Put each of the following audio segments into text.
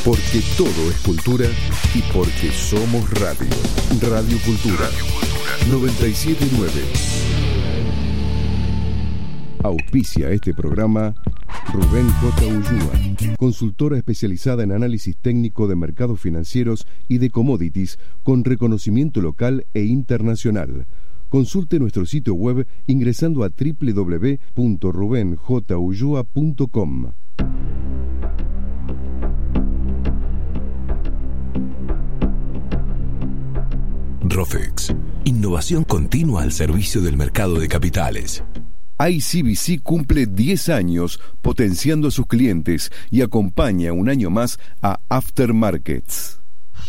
Porque todo es cultura y porque somos radio. Radio Cultura 979. Auspicia este programa Rubén J. Ullúa, consultora especializada en análisis técnico de mercados financieros y de commodities con reconocimiento local e internacional. Consulte nuestro sitio web ingresando a www.rubenjullua.com. Rofex, innovación continua al servicio del mercado de capitales. ICBC cumple 10 años potenciando a sus clientes y acompaña un año más a Aftermarkets.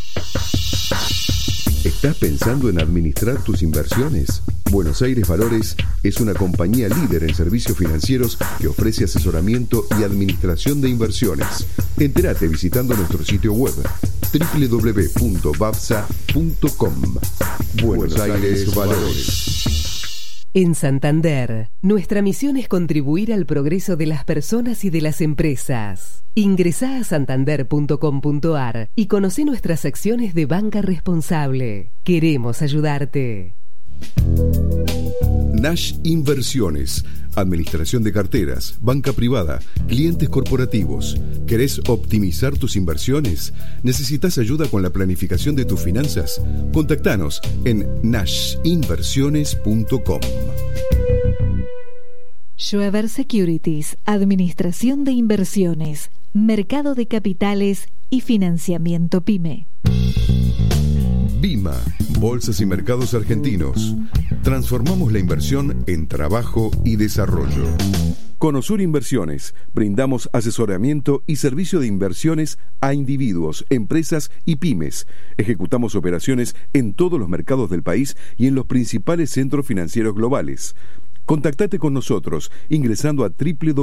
¿Estás pensando en administrar tus inversiones? Buenos Aires Valores es una compañía líder en servicios financieros que ofrece asesoramiento y administración de inversiones. Entérate visitando nuestro sitio web www.bavsa.com. Buenos Aires Valores. En Santander, nuestra misión es contribuir al progreso de las personas y de las empresas. Ingresá a santander.com.ar y conoce nuestras acciones de banca responsable. Queremos ayudarte. Nash Inversiones, administración de carteras, banca privada, clientes corporativos. ¿Querés optimizar tus inversiones? ¿Necesitas ayuda con la planificación de tus finanzas? Contactanos en nashinversiones.com. Schweber Securities, administración de inversiones, mercado de capitales y financiamiento PYME. BIMA, Bolsas y Mercados Argentinos. Transformamos la inversión en trabajo y desarrollo. Conosur Inversiones. Brindamos asesoramiento y servicio de inversiones a individuos, empresas y pymes. Ejecutamos operaciones en todos los mercados del país y en los principales centros financieros globales. Contactate con nosotros ingresando a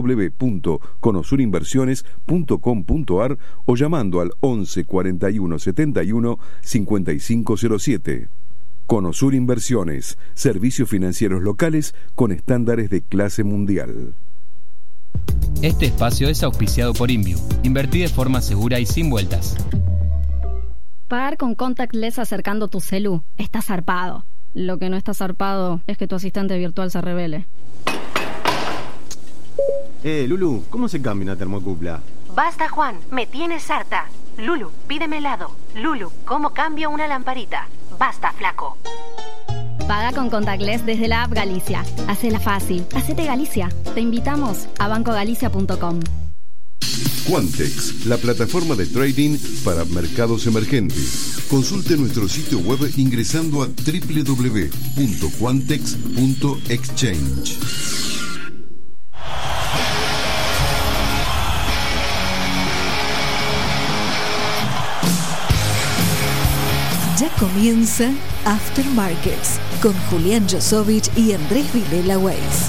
www.conosurinversiones.com.ar o llamando al 11 41 71 5507. Conosur Inversiones, servicios financieros locales con estándares de clase mundial. Este espacio es auspiciado por Inviu. Invertí de forma segura y sin vueltas. Pagar con contactless acercando tu celu está zarpado. Lo que no está zarpado es que tu asistente virtual se revele. Lulu, ¿cómo se cambia una termocupla? Basta, Juan, me tienes harta. Lulu, pídeme helado. Lulu, ¿cómo cambio una lamparita? Basta, flaco. Paga con contactless desde la app Galicia. Hacela fácil. Hacete Galicia. Te invitamos a bancogalicia.com. Quantex, la plataforma de trading para mercados emergentes. Consulte nuestro sitio web ingresando a www.quantex.exchange. Ya comienza Aftermarkets con Julián Josovich y Andrés Vilela Weiss.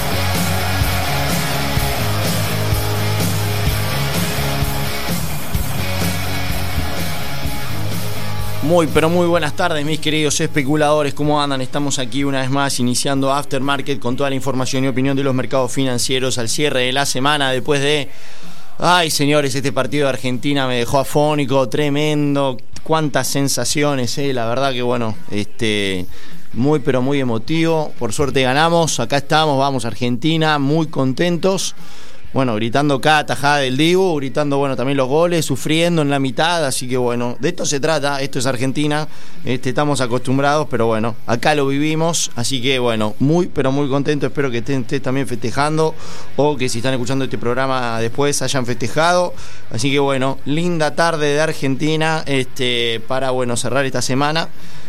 Muy, pero muy buenas tardes, mis queridos especuladores. ¿Cómo andan? Estamos aquí una vez más iniciando Aftermarket con toda la información y opinión de los mercados financieros al cierre de la semana después de... Ay, señores, este partido de Argentina me dejó afónico, tremendo. Cuántas sensaciones, la verdad que bueno, muy, pero muy emotivo. Por suerte ganamos, acá estamos, vamos Argentina, muy contentos. Bueno, gritando cada tajada del Dibu, gritando, bueno, también los goles, sufriendo en la mitad, así que bueno, de esto se trata, esto es Argentina, estamos acostumbrados, pero bueno, acá lo vivimos, así que bueno, muy, pero muy contento, espero que estén también festejando, o que si están escuchando este programa después hayan festejado, así que bueno, linda tarde de Argentina, para, bueno, cerrar esta semana.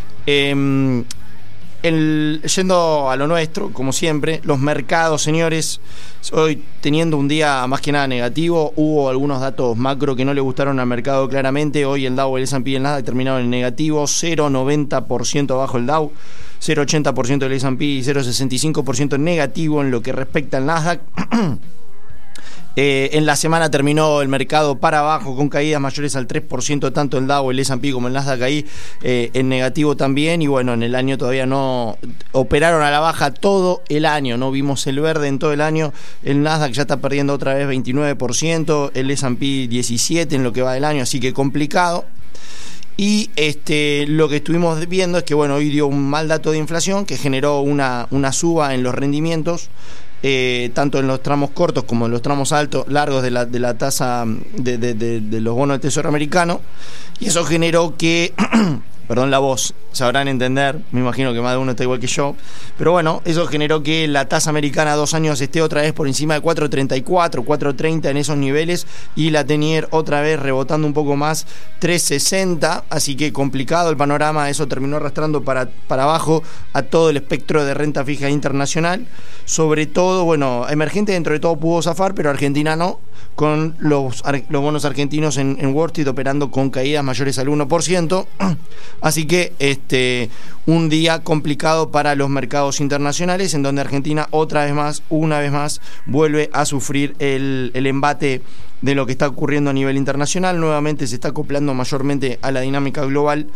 Yendo a lo nuestro, como siempre, los mercados, señores, hoy teniendo un día más que nada negativo, hubo algunos datos macro que no le gustaron al mercado claramente. Hoy el Dow, el S&P y el Nasdaq terminaron en negativo, 0,90% abajo el Dow, 0,80% el S&P y 0,65% en negativo en lo que respecta al Nasdaq. En la semana terminó el mercado para abajo con caídas mayores al 3%, tanto el Dow, el S&P como el Nasdaq ahí en negativo también. Y bueno, en el año todavía no operaron a la baja todo el año, no vimos el verde en todo el año. El Nasdaq ya está perdiendo otra vez 29%, el S&P 17% en lo que va del año, así que complicado. Y lo que estuvimos viendo es que bueno, hoy dio un mal dato de inflación que generó una suba en los rendimientos, tanto en los tramos cortos como en los tramos largos de la tasa de los bonos del Tesoro americano, y eso generó que perdón la voz, sabrán entender, me imagino que más de uno está igual que yo, pero bueno, eso generó que la tasa americana a 2 años esté otra vez por encima de 4.34, 4.30 en esos niveles, y la ten-year otra vez rebotando un poco más, 3.60, así que complicado el panorama. Eso terminó arrastrando para abajo a todo el espectro de renta fija internacional, sobre todo, bueno, emergente dentro de todo pudo zafar, pero Argentina no, con los bonos argentinos en Wall Street operando con caídas mayores al 1%, así que un día complicado para los mercados internacionales, en donde Argentina una vez más vuelve a sufrir el embate de lo que está ocurriendo a nivel internacional. Nuevamente se está acoplando mayormente a la dinámica global,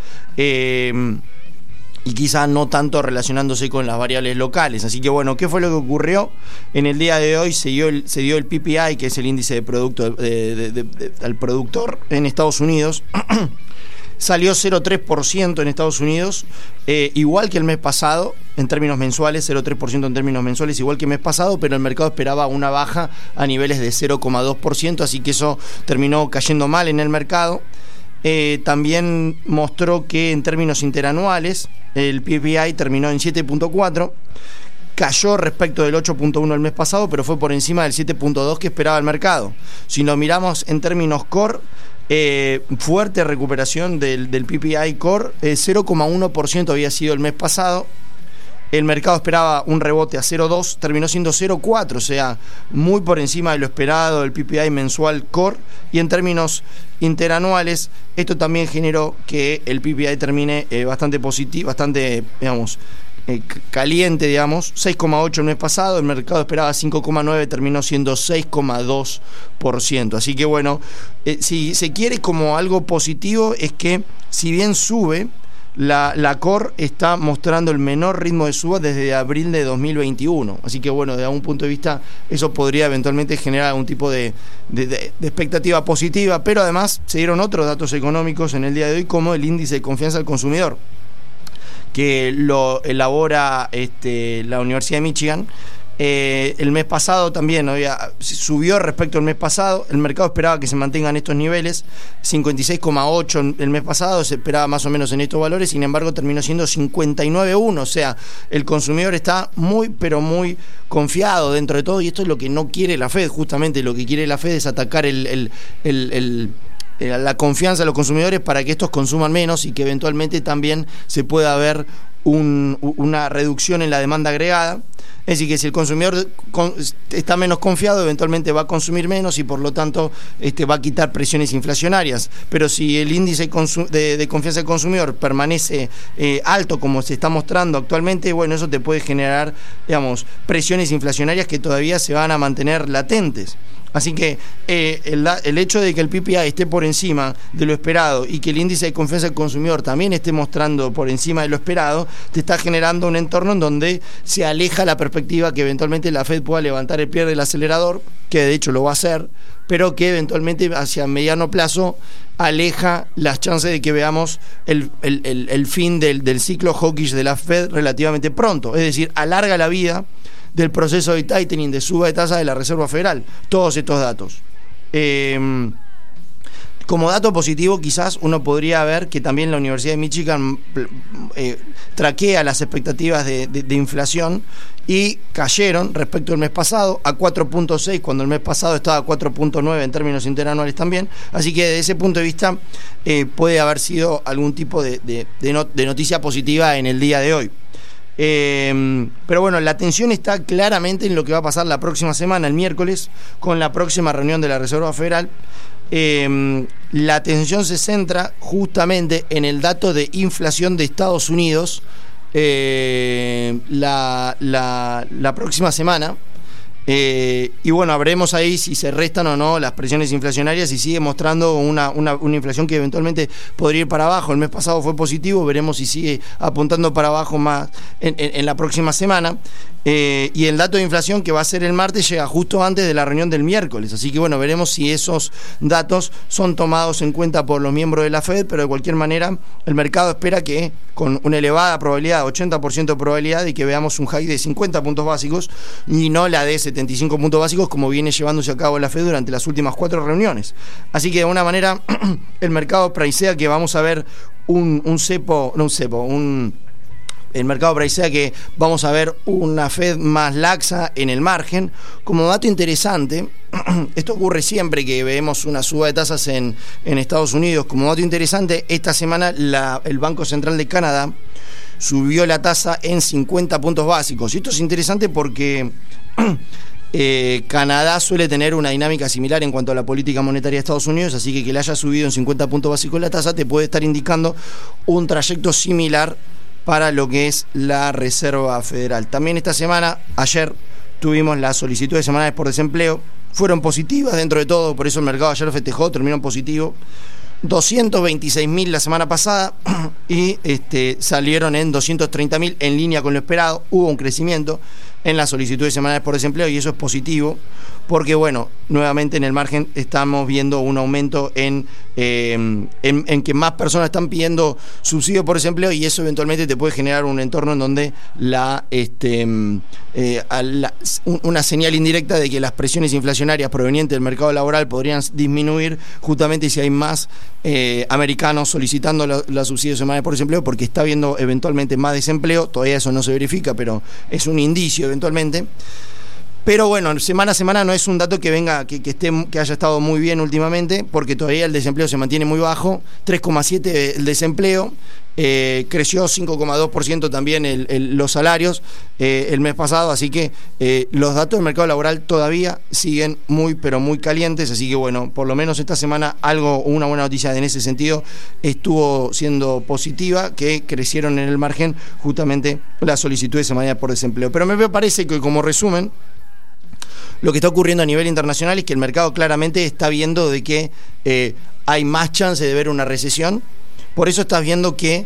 y quizá no tanto relacionándose con las variables locales. Así que bueno, ¿qué fue lo que ocurrió? En el día de hoy se dio el PPI, que es el índice de producto al productor en Estados Unidos. Salió 0,3% en Estados Unidos, igual que el mes pasado, en términos mensuales, 0,3% en términos mensuales, igual que el mes pasado, pero el mercado esperaba una baja a niveles de 0,2%, así que eso terminó cayendo mal en el mercado. También mostró que en términos interanuales, el PPI terminó en 7,4%, cayó respecto del 8,1 el mes pasado, pero fue por encima del 7,2 que esperaba el mercado. Si lo miramos en términos core, fuerte recuperación del PPI core, 0,1% había sido el mes pasado. El mercado esperaba un rebote a 0,2, terminó siendo 0,4, o sea, muy por encima de lo esperado del PPI mensual core. Y en términos interanuales, esto también generó que el PPI termine bastante positivo, bastante, digamos, caliente, digamos, 6,8 el mes pasado, el mercado esperaba 5,9, terminó siendo 6,2%. Así que bueno, si se quiere como algo positivo, es que si bien sube, la core está mostrando el menor ritmo de suba desde abril de 2021. Así que bueno, de algún punto de vista eso podría eventualmente generar algún tipo de expectativa positiva, pero además se dieron otros datos económicos en el día de hoy, como el índice de confianza del consumidor, que lo elabora la Universidad de Michigan. El mes pasado también subió respecto al mes pasado. El mercado esperaba que se mantengan estos niveles, 56,8 el mes pasado, se esperaba más o menos en estos valores, sin embargo terminó siendo 59,1, o sea, el consumidor está muy pero muy confiado dentro de todo, y esto es lo que no quiere la Fed. Justamente lo que quiere la Fed es atacar la confianza de los consumidores para que estos consuman menos y que eventualmente también se pueda ver una reducción en la demanda agregada. Es decir, que si el consumidor está menos confiado, eventualmente va a consumir menos y por lo tanto va a quitar presiones inflacionarias. Pero si el índice de confianza del consumidor permanece alto, como se está mostrando actualmente, bueno, eso te puede generar, digamos, presiones inflacionarias que todavía se van a mantener latentes. Así que el hecho de que el PPI esté por encima de lo esperado y que el índice de confianza del consumidor también esté mostrando por encima de lo esperado, te está generando un entorno en donde se aleja la perspectiva que eventualmente la Fed pueda levantar el pie del acelerador, que de hecho lo va a hacer, pero que eventualmente hacia mediano plazo aleja las chances de que veamos el fin del ciclo hawkish de la Fed relativamente pronto. Es decir, alarga la vida del proceso de tightening, de suba de tasa de la Reserva Federal. Todos estos datos. Como dato positivo, quizás uno podría ver que también la Universidad de Michigan traquea las expectativas de inflación, y cayeron respecto al mes pasado a 4.6, cuando el mes pasado estaba a 4.9 en términos interanuales también. Así que desde ese punto de vista puede haber sido algún tipo de noticia positiva en el día de hoy. Pero bueno, la atención está claramente en lo que va a pasar la próxima semana, el miércoles, con la próxima reunión de la Reserva Federal. La atención se centra justamente en el dato de inflación de Estados Unidos la próxima semana. Y bueno, veremos ahí si se restan o no las presiones inflacionarias y sigue mostrando una inflación que eventualmente podría ir para abajo. El mes pasado fue positivo, veremos si sigue apuntando para abajo más en la próxima semana. Y el dato de inflación que va a ser el martes llega justo antes de la reunión del miércoles, así que bueno, veremos si esos datos son tomados en cuenta por los miembros de la Fed, pero de cualquier manera el mercado espera que con una elevada probabilidad, 80% de probabilidad, de que veamos un hike de 50 puntos básicos y no la de 75 puntos básicos como viene llevándose a cabo la Fed durante las últimas 4 reuniones. Así que de alguna manera el mercado pricea que vamos a ver el mercado pricea que vamos a ver una Fed más laxa en el margen. Como dato interesante, esto ocurre siempre que vemos una suba de tasas en Estados Unidos. Como dato interesante, esta semana el Banco Central de Canadá subió la tasa en 50 puntos básicos. Y esto es interesante porque Canadá suele tener una dinámica similar en cuanto a la política monetaria de Estados Unidos, así que le haya subido en 50 puntos básicos la tasa te puede estar indicando un trayecto similar para lo que es la Reserva Federal. También esta semana, ayer, tuvimos las solicitudes semanales por desempleo, fueron positivas dentro de todo, por eso el mercado ayer lo festejó, terminó en positivo. 226.000 la semana pasada y salieron en 230.000 en línea con lo esperado. Hubo un crecimiento en las solicitudes semanales por desempleo y eso es positivo porque, bueno, nuevamente en el margen estamos viendo un aumento en que más personas están pidiendo subsidio por desempleo y eso eventualmente te puede generar un entorno en donde una señal indirecta de que las presiones inflacionarias provenientes del mercado laboral podrían disminuir justamente si hay más americanos solicitando los subsidios semanales por desempleo porque está habiendo eventualmente más desempleo. Todavía eso no se verifica, pero es un indicio eventualmente. Pero bueno, semana a semana no es un dato que venga, que haya estado muy bien últimamente, porque todavía el desempleo se mantiene muy bajo, 3,7 el desempleo, creció 5,2% también los salarios el mes pasado, así que los datos del mercado laboral todavía siguen muy, pero muy calientes, así que bueno, por lo menos esta semana una buena noticia en ese sentido estuvo siendo positiva, que crecieron en el margen justamente las solicitudes semanales por desempleo. Pero me parece que como resumen, lo que está ocurriendo a nivel internacional es que el mercado claramente está viendo de que hay más chance de ver una recesión. Por eso estás viendo que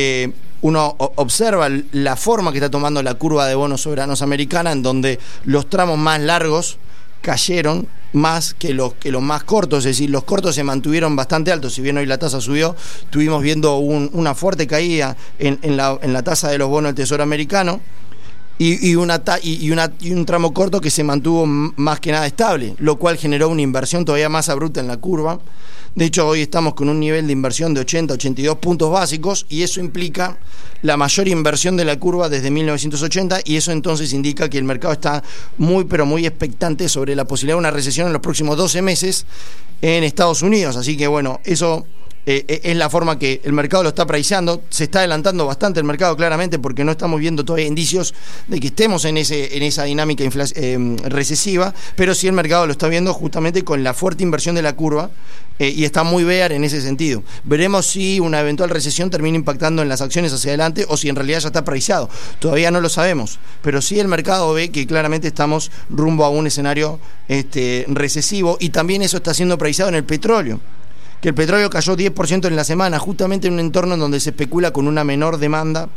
uno observa la forma que está tomando la curva de bonos soberanos americana, en donde los tramos más largos cayeron más que los más cortos, es decir, los cortos se mantuvieron bastante altos. Si bien hoy la tasa subió, estuvimos viendo una fuerte caída en la tasa de los bonos del Tesoro americano. Y un tramo corto que se mantuvo más que nada estable, lo cual generó una inversión todavía más abrupta en la curva. De hecho, hoy estamos con un nivel de inversión de 82 puntos básicos y eso implica la mayor inversión de la curva desde 1980 y eso entonces indica que el mercado está muy, pero muy expectante sobre la posibilidad de una recesión en los próximos 12 meses en Estados Unidos. Así que bueno, eso es la forma que el mercado lo está priceando. Se está adelantando bastante el mercado claramente porque no estamos viendo todavía indicios de que estemos en esa dinámica recesiva, pero sí el mercado lo está viendo justamente con la fuerte inversión de la curva y está muy bear en ese sentido. Veremos si una eventual recesión termina impactando en las acciones hacia adelante o si en realidad ya está priceado. Todavía no lo sabemos, pero sí el mercado ve que claramente estamos rumbo a un escenario recesivo y también eso está siendo priceado en el petróleo, que el petróleo cayó 10% en la semana, justamente en un entorno en donde se especula con una menor demanda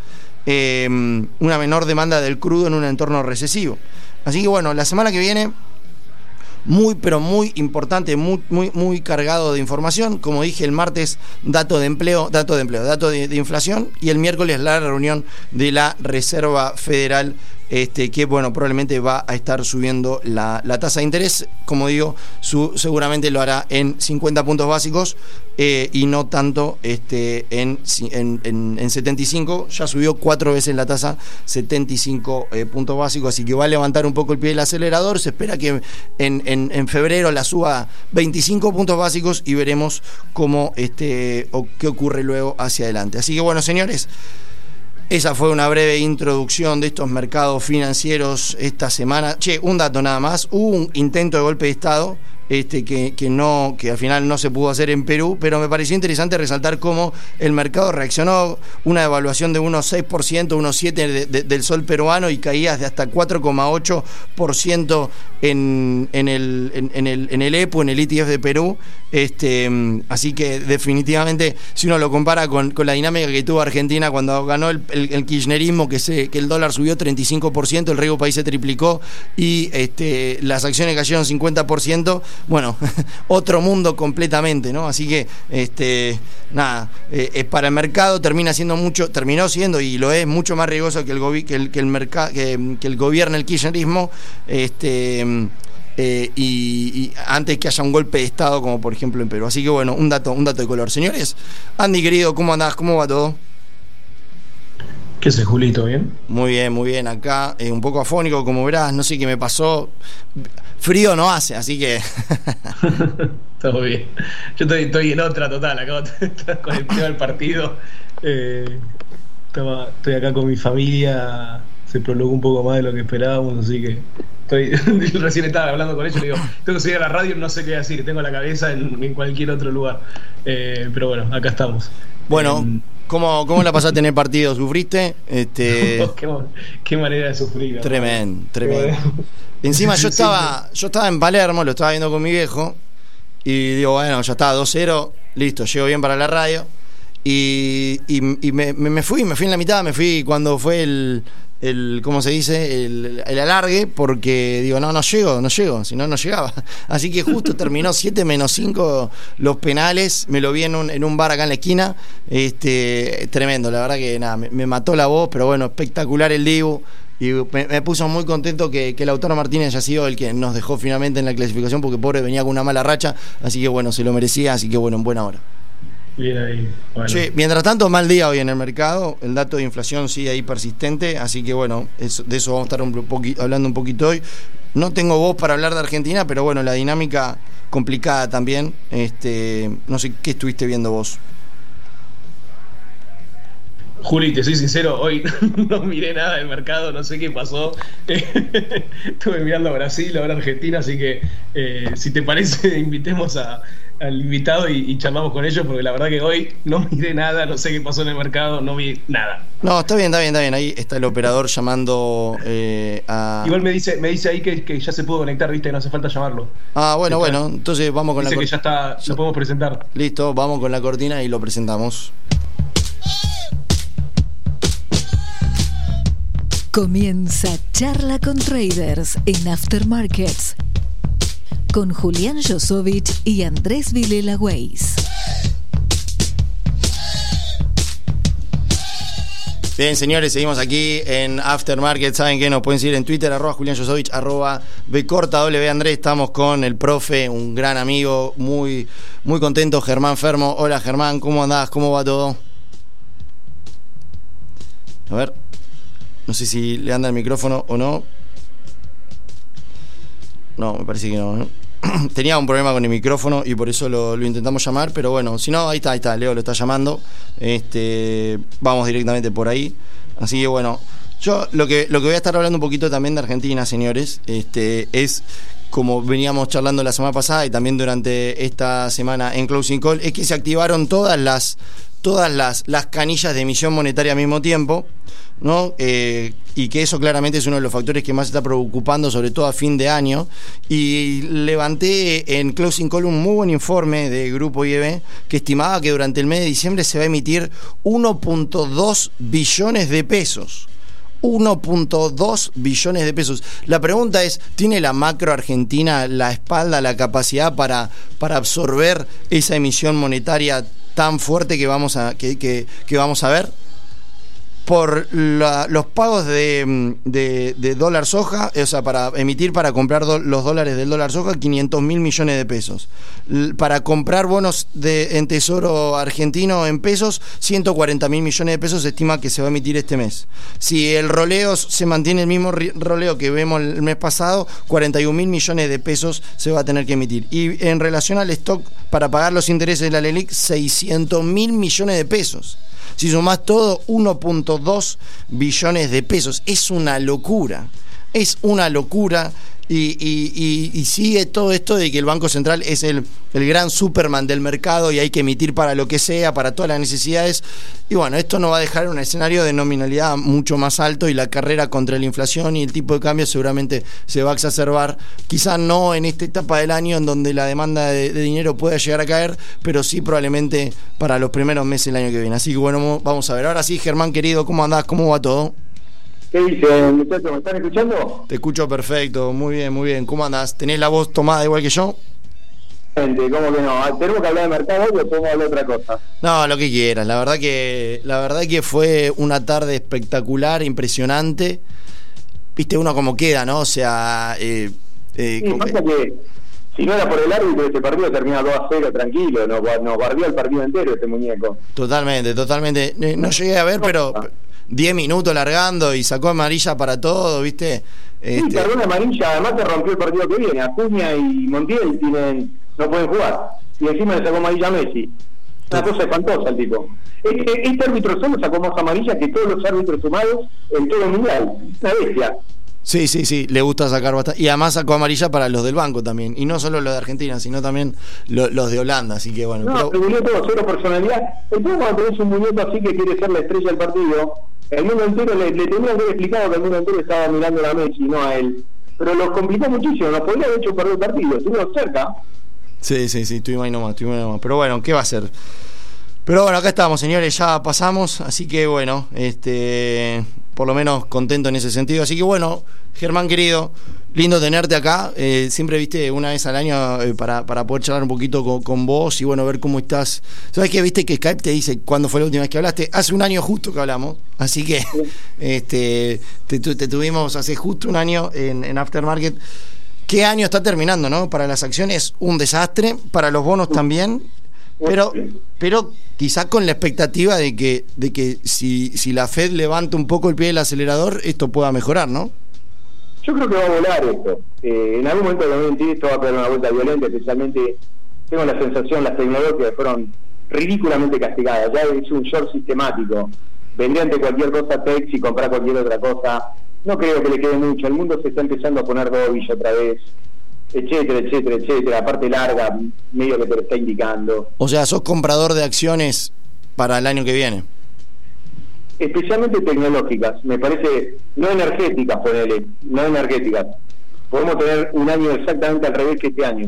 del crudo en un entorno recesivo. Así que bueno, la semana que viene muy pero muy importante, muy cargado de información. Como dije, el martes dato de inflación y el miércoles la reunión de la Reserva Federal, que bueno, probablemente va a estar subiendo la tasa de interés. Como digo, seguramente lo hará en 50 puntos básicos y no tanto en 75. Ya subió 4 veces la tasa, 75 puntos básicos, así que va a levantar un poco el pie del acelerador. Se espera que en febrero la suba 25 puntos básicos y veremos cómo o qué ocurre luego hacia adelante. Así que bueno, señores, esa fue una breve introducción de estos mercados financieros esta semana. Un dato nada más. Hubo un intento de golpe de Estado que al final no se pudo hacer en Perú, pero me pareció interesante resaltar cómo el mercado reaccionó, una devaluación de unos 6%, unos 7% del sol peruano y caídas de hasta 4,8% en el EPU, en el ETF de Perú. Así que definitivamente, si uno lo compara con la dinámica que tuvo Argentina cuando ganó el kirchnerismo, que el dólar subió 35%, el riesgo país se triplicó y las acciones cayeron 50%, bueno, otro mundo completamente, ¿no? Así que para el mercado terminó siendo y lo es mucho más riesgoso que el gobierno, el kirchnerismo, y antes que haya un golpe de estado como por ejemplo en Perú. Así que bueno, un dato de color. Señores, Andy querido, ¿cómo andás? ¿Cómo va todo? ¿Qué haces, Julito? ¿Bien? Muy bien, acá un poco afónico, como verás, no sé qué me pasó. Frío no hace, así que... Todo bien. Yo estoy en otra total, acabo de estar conectado al partido. Estoy acá con mi familia, se prolongó un poco más de lo que esperábamos, así que recién estaba hablando con ellos, le digo, tengo que seguir a la radio, no sé qué decir, tengo la cabeza en cualquier otro lugar. Pero bueno, acá estamos. Bueno, ¿cómo la pasaste en el partido? ¿Sufriste? Qué manera de sufrir. Tremendo. Encima yo estaba en Palermo, lo estaba viendo con mi viejo y digo, bueno, ya está, 2-0, listo, llego bien para la radio y me fui en la mitad, me fui cuando fue el ¿cómo se dice? El alargue, porque digo, no llego, si no llegaba. Así que justo terminó 7-5 los penales, me lo vi en un bar acá en la esquina, tremendo, la verdad que nada, me mató la voz, pero bueno, espectacular el Dibu. Y me puso muy contento que Lautaro Martínez haya sido el que nos dejó finalmente en la clasificación, porque pobre venía con una mala racha, así que bueno, se lo merecía, así que bueno, en buena hora. Bien ahí. Bueno. Sí, mientras tanto, mal día hoy en el mercado, el dato de inflación sigue ahí persistente, así que bueno, de eso vamos a estar hablando un poquito hoy. No tengo voz para hablar de Argentina, pero bueno, la dinámica complicada también. No sé qué estuviste viendo vos. Juli, te soy sincero, hoy no miré nada del mercado, no sé qué pasó. Estuve mirando a Brasil, ahora Argentina, así que si te parece, invitemos al invitado y charlamos con ellos, porque la verdad que hoy no miré nada, no sé qué pasó en el mercado, no vi nada. No, está bien, ahí está el operador llamando a... Igual me dice ahí que ya se pudo conectar, viste, no hace falta llamarlo. Ah, bueno, entonces vamos con dice que ya está, lo podemos presentar. Listo, vamos con la cortina y lo presentamos. Comienza Charla con Traders en Aftermarkets con Julián Josovich y Andrés Vilela Weiss. Bien, señores, seguimos aquí en Aftermarket. Saben que nos pueden seguir en Twitter, @Julián Josovich, @BcortaW Andrés. Estamos con el profe, un gran amigo, muy, muy contento, Germán Fermo. Hola, Germán, ¿cómo andás? ¿Cómo va todo? A ver, no sé si le anda el micrófono o no. No, me parece que no. Tenía un problema con el micrófono y por eso lo intentamos llamar, pero bueno, si no, ahí está, Leo lo está llamando. Vamos directamente por ahí. Así que bueno, yo lo que voy a estar hablando un poquito también de Argentina, señores, es como veníamos charlando la semana pasada y también durante esta semana en Closing Call, es que se activaron todas las canillas de emisión monetaria al mismo tiempo, ¿no? Y que eso claramente es uno de los factores que más está preocupando, sobre todo a fin de año. Y levanté en Closing Call un muy buen informe de Grupo IEB que estimaba que durante el mes de diciembre se va a emitir 1.2 billones de pesos. 1.2 billones de pesos. La pregunta es, ¿tiene la macro argentina la espalda, la capacidad para absorber esa emisión monetaria tan fuerte que vamos a ver? Por los pagos de dólar soja, o sea, para emitir, para comprar los dólares del dólar soja, 500.000 millones de pesos. Para comprar bonos en tesoro argentino en pesos, 140.000 millones de pesos se estima que se va a emitir este mes. Si el roleo se mantiene el mismo roleo que vemos el mes pasado, 41.000 millones de pesos se va a tener que emitir. Y en relación al stock para pagar los intereses de la LELIQ, 600.000 millones de pesos. Si sumás todo, 1.2 billones de pesos. Es una locura. y sigue todo esto de que el Banco Central es el gran Superman del mercado y hay que emitir para lo que sea, para todas las necesidades. Y bueno, esto nos va a dejar un escenario de nominalidad mucho más alto y la carrera contra la inflación y el tipo de cambio seguramente se va a exacerbar. Quizás no en esta etapa del año en donde la demanda de dinero pueda llegar a caer, pero sí probablemente para los primeros meses del año que viene. Así que bueno, vamos a ver. Ahora sí, Germán querido, ¿cómo andás? ¿Cómo va todo? ¿Qué dicen, muchachos? ¿Me están escuchando? Te escucho perfecto, muy bien, muy bien. ¿Cómo andás? ¿Tenés la voz tomada igual que yo? Gente, ¿cómo que no? ¿Tenemos que hablar de mercado hoy o podemos hablar de otra cosa? No, lo que quieras. La verdad que fue una tarde espectacular, impresionante. Viste uno como queda, ¿no? O sea... sí, pasa que si no era por el árbitro, este partido termina 2-0 tranquilo. Nos bardeó el partido entero este muñeco. Totalmente. No llegué a ver, pero... 10 minutos largando y sacó amarilla para todo, ¿viste? Sí, perdón, amarilla, además te rompió el partido que viene. Acuña y Montiel no pueden jugar. Y encima le sacó amarilla a Messi. Una cosa espantosa el tipo. Este árbitro solo sacó más amarilla que todos los árbitros sumados en todo el mundial. Una bestia. Sí, le gusta sacar bastante. Y además sacó amarilla para los del banco también. Y no solo los de Argentina, sino también los de Holanda. Así que bueno. No, reguló todo, cero personalidad. Entonces cuando tenés un muñeco así que quiere ser la estrella del partido, el mundo entero le tenía que haber explicado que el mundo entero estaba mirando a Messi, no a él. Pero lo complicó muchísimo, nos podría haber hecho perder el partido. Estuvimos cerca. Sí, estuvimos ahí nomás. Pero bueno, ¿qué va a ser? Pero bueno, acá estamos, señores, ya pasamos. Así que bueno, por lo menos contento en ese sentido. Así que bueno, Germán querido, lindo tenerte acá. Siempre viste una vez al año para poder charlar un poquito con vos y bueno, ver cómo estás. ¿Sabes qué? Viste que Skype te dice cuándo fue la última vez que hablaste. Hace un año justo que hablamos. Así que te tuvimos hace justo un año en Aftermarket. ¿Qué año está terminando, no? Para las acciones un desastre, para los bonos también. Pero quizás con la expectativa de que si la Fed levanta un poco el pie del acelerador, esto pueda mejorar, ¿no? Yo creo que va a volar esto. En algún momento también esto va a pegar una vuelta violenta, especialmente tengo la sensación, las tecnologías fueron ridículamente castigadas. Ya es un short sistemático. Vendría ante cualquier cosa Tex y comprar cualquier otra cosa. No creo que le quede mucho. El mundo se está empezando a poner dovish otra vez. Etcétera, la parte larga medio que te lo está indicando. O sea, sos comprador de acciones para el año que viene. Especialmente tecnológicas, me parece, no energéticas, no energéticas. Podemos tener un año exactamente al revés que este año.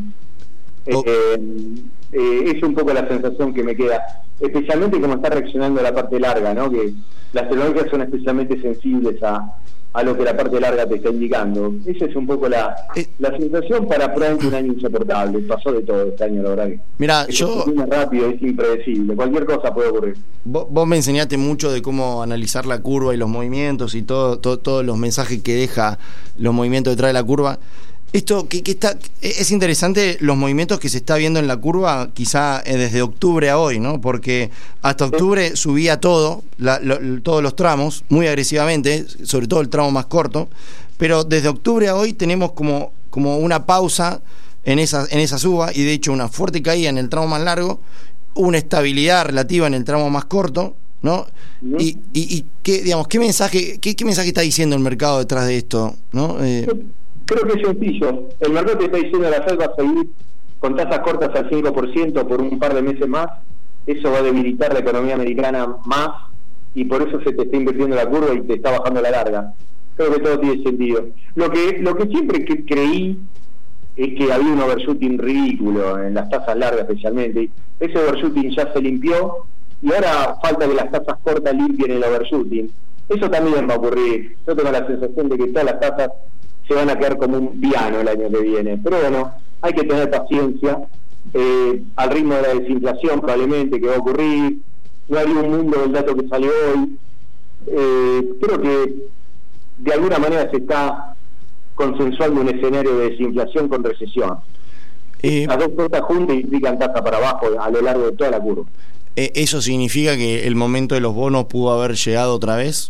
Es un poco la sensación que me queda, especialmente como está reaccionando la parte larga, ¿no? Que las tecnologías son especialmente sensibles a lo que la parte larga te está indicando. Esa es un poco la sensación para probablemente un año insoportable. Pasó de todo este año, la verdad que. Mirá, es rápido, es impredecible, cualquier cosa puede ocurrir. Vos me enseñaste mucho de cómo analizar la curva y los movimientos y todos los mensajes que deja los movimientos detrás de la curva. Esto que es interesante, los movimientos que se está viendo en la curva, quizá desde octubre a hoy, ¿no? Porque hasta octubre subía todos los tramos muy agresivamente, sobre todo el tramo más corto, pero desde octubre a hoy tenemos como una pausa en esa suba y de hecho una fuerte caída en el tramo más largo, una estabilidad relativa en el tramo más corto, ¿no? Y ¿qué mensaje está diciendo el mercado detrás de esto, ¿no? Creo que es sencillo. El mercado te está diciendo que la Fed va a seguir con tasas cortas al 5% por un par de meses más. Eso va a debilitar la economía americana más y por eso se te está invirtiendo la curva y te está bajando la larga. Creo que todo tiene sentido. Lo que siempre creí es que había un overshooting ridículo en las tasas largas especialmente. Ese overshooting ya se limpió y ahora falta que las tasas cortas limpien el overshooting. Eso también va a ocurrir. Yo tengo la sensación de que todas las tasas se van a quedar como un piano el año que viene. Pero bueno, hay que tener paciencia. Al ritmo de la desinflación probablemente que va a ocurrir. No hay un mundo del dato que salió hoy. Creo que de alguna manera se está consensuando un escenario de desinflación con recesión. Las dos cosas juntas implican tasa para abajo a lo largo de toda la curva. ¿Eso significa que el momento de los bonos pudo haber llegado otra vez?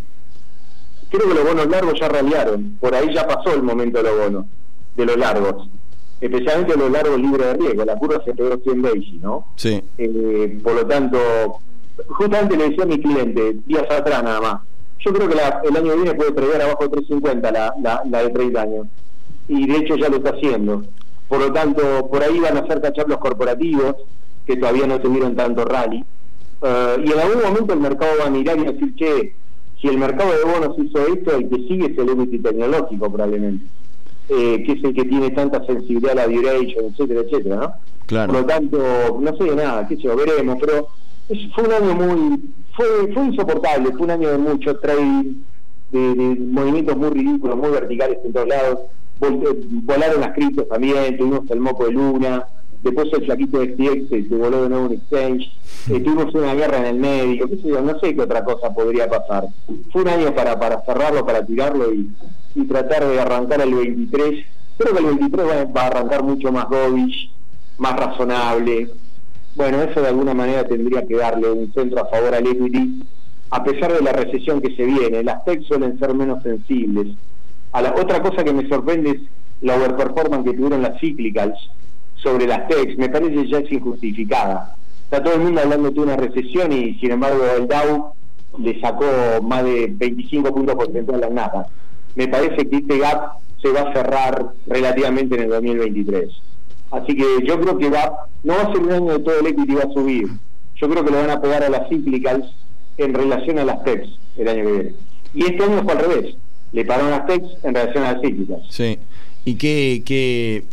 Creo que los bonos largos ya raliaron. Por ahí ya pasó el momento de los bonos, de los largos. Especialmente los largos libres de riesgo. La curva se pegó 100 basis, ¿no? Sí. Por lo tanto, justamente le decía a mi cliente, días atrás nada más, yo creo que el año que viene puede prever abajo de 350 la de 30 años. y de hecho ya lo está haciendo. Por lo tanto, por ahí van a hacer cachar los corporativos, que todavía no tuvieron tanto rally. Y en algún momento el mercado va a mirar y decir, che, si el mercado de bonos hizo esto, el que sigue es el equity tecnológico probablemente, que es el que tiene tanta sensibilidad a la duration, etcétera, etcétera, ¿no? Claro. Por lo tanto, no sé de nada, qué sé yo, veremos, pero fue un año fue insoportable, fue un año de mucho trading, de movimientos muy ridículos, muy verticales en todos lados. Volaron las criptos también, tuvimos el moco de Luna, después el flaquito de FTX se voló de nuevo un exchange, tuvimos una guerra en el medio, qué sé yo, no sé qué otra cosa podría pasar. Fue un año para cerrarlo, para tirarlo y tratar de arrancar el 23. Creo que el 23 va a arrancar mucho más dovish, más razonable. Bueno, eso de alguna manera tendría que darle un centro a favor al equity, a pesar de la recesión que se viene. Las tech suelen ser menos sensibles. Otra cosa que me sorprende es la overperformance que tuvieron las cyclicals sobre las techs. Me parece que ya es injustificada. Está todo el mundo hablando de una recesión y sin embargo el Dow le sacó más de 25 puntos porcentuales al Nasdaq. Me parece que este gap se va a cerrar relativamente en el 2023. Así que yo creo que no va a ser un año de todo el equity va a subir. Yo creo que lo van a pegar a las cyclicals en relación a las techs el año que viene. Y este año fue al revés. Le pagaron las techs en relación a las cyclicals. Sí. ¿Y qué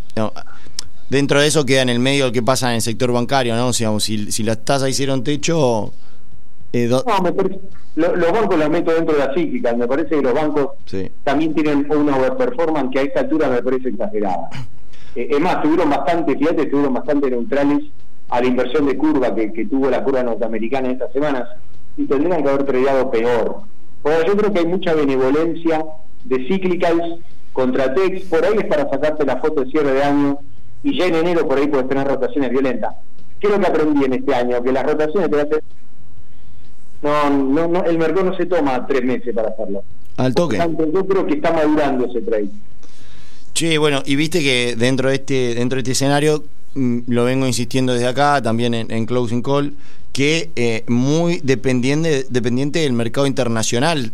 dentro de eso queda en el medio lo que pasa en el sector bancario, ¿no? O sea, si las tasas hicieron techo... No, me parece, los bancos los meto dentro de las cíclicas. Me parece que los bancos también tienen una overperformance que a esta altura me parece exagerada. Es más, estuvieron bastante neutrales a la inversión de curva que tuvo la curva norteamericana estas semanas y tendrían que haber tradeado peor. Bueno, yo creo que hay mucha benevolencia de cíclicas contra techs. Por ahí es para sacarte la foto de cierre de año y ya en enero por ahí puedes tener rotaciones violentas. ¿Qué es lo que aprendí en este año? Que las rotaciones te hacen... No, el mercado no se toma 3 meses para hacerlo. Al toque. Por tanto, yo creo que está madurando ese trade. Che, bueno, y viste que dentro de este escenario, lo vengo insistiendo desde acá, también en Closing Call, que muy dependiente del mercado internacional,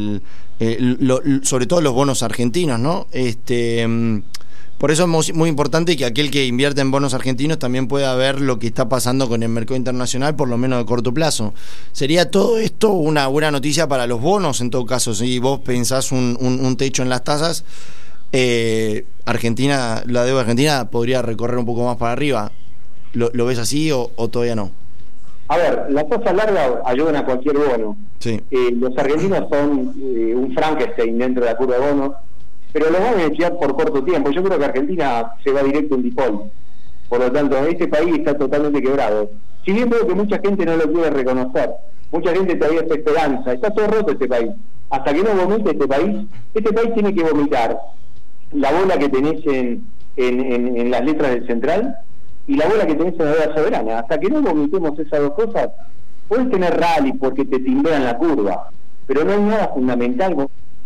sobre todo los bonos argentinos, ¿no? Por eso es muy importante que aquel que invierte en bonos argentinos también pueda ver lo que está pasando con el mercado internacional, por lo menos de corto plazo. ¿Sería todo esto una buena noticia para los bonos, en todo caso? Si vos pensás un techo en las tasas, Argentina, la deuda argentina podría recorrer un poco más para arriba. ¿Lo ves así o todavía no? A ver, las tasas largas ayudan a cualquier bono. Sí. Los argentinos son un Frankenstein dentro de la curva de bonos, pero lo van a beneficiar por corto tiempo. Yo creo que Argentina se va directo en default. Por lo tanto, este país está totalmente quebrado. Si bien veo que mucha gente no lo quiere reconocer, mucha gente todavía está esperanza, está todo roto este país. Hasta que no vomite este país tiene que vomitar la bola que tenés en las letras del central y la bola que tenés en la deuda soberana. Hasta que no vomitemos esas dos cosas, puedes tener rally porque te timbean la curva, pero no hay nada fundamental.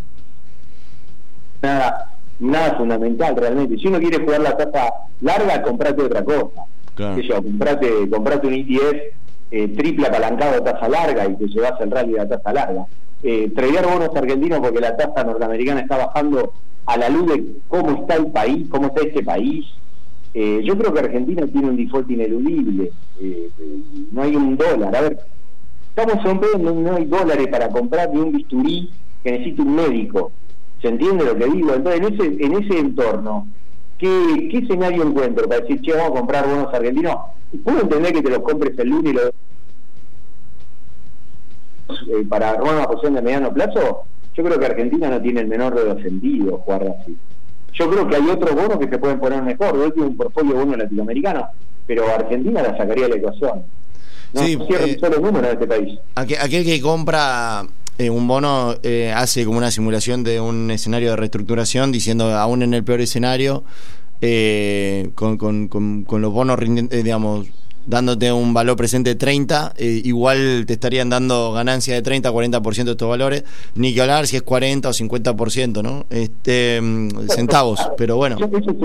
Nada fundamental realmente. Si uno quiere jugar la tasa larga, comprate otra cosa. Claro. Comprate un ETF triple apalancado de tasa larga y te llevas el rally de la tasa larga. Tradear bonos argentinos porque la tasa norteamericana está bajando a la luz de cómo está el país, cómo está este país. Yo creo que Argentina tiene un default ineludible. No hay un dólar. A ver, estamos en un país donde no hay dólares para comprar ni un bisturí que necesite un médico. ¿Se entiende lo que digo? Entonces, en ese entorno, ¿qué escenario encuentro para decir, che, vamos a comprar bonos argentinos? Puedo entender que te los compres el lunes y para armar una posición de mediano plazo. Yo creo que Argentina no tiene el menor de los sentidos jugar así. Yo creo que hay otros bonos que se pueden poner mejor. Hoy tiene un portfolio bono latinoamericano, pero Argentina la sacaría de la ecuación. No cierra un solo número en este país. Aquel que compra un bono hace como una simulación de un escenario de reestructuración, diciendo aún en el peor escenario, con los bonos digamos, dándote un valor presente de 30, igual te estarían dando ganancia de 30 a 40% de estos valores, ni que hablar si es 40 o 50%, ¿no? Centavos, pero bueno.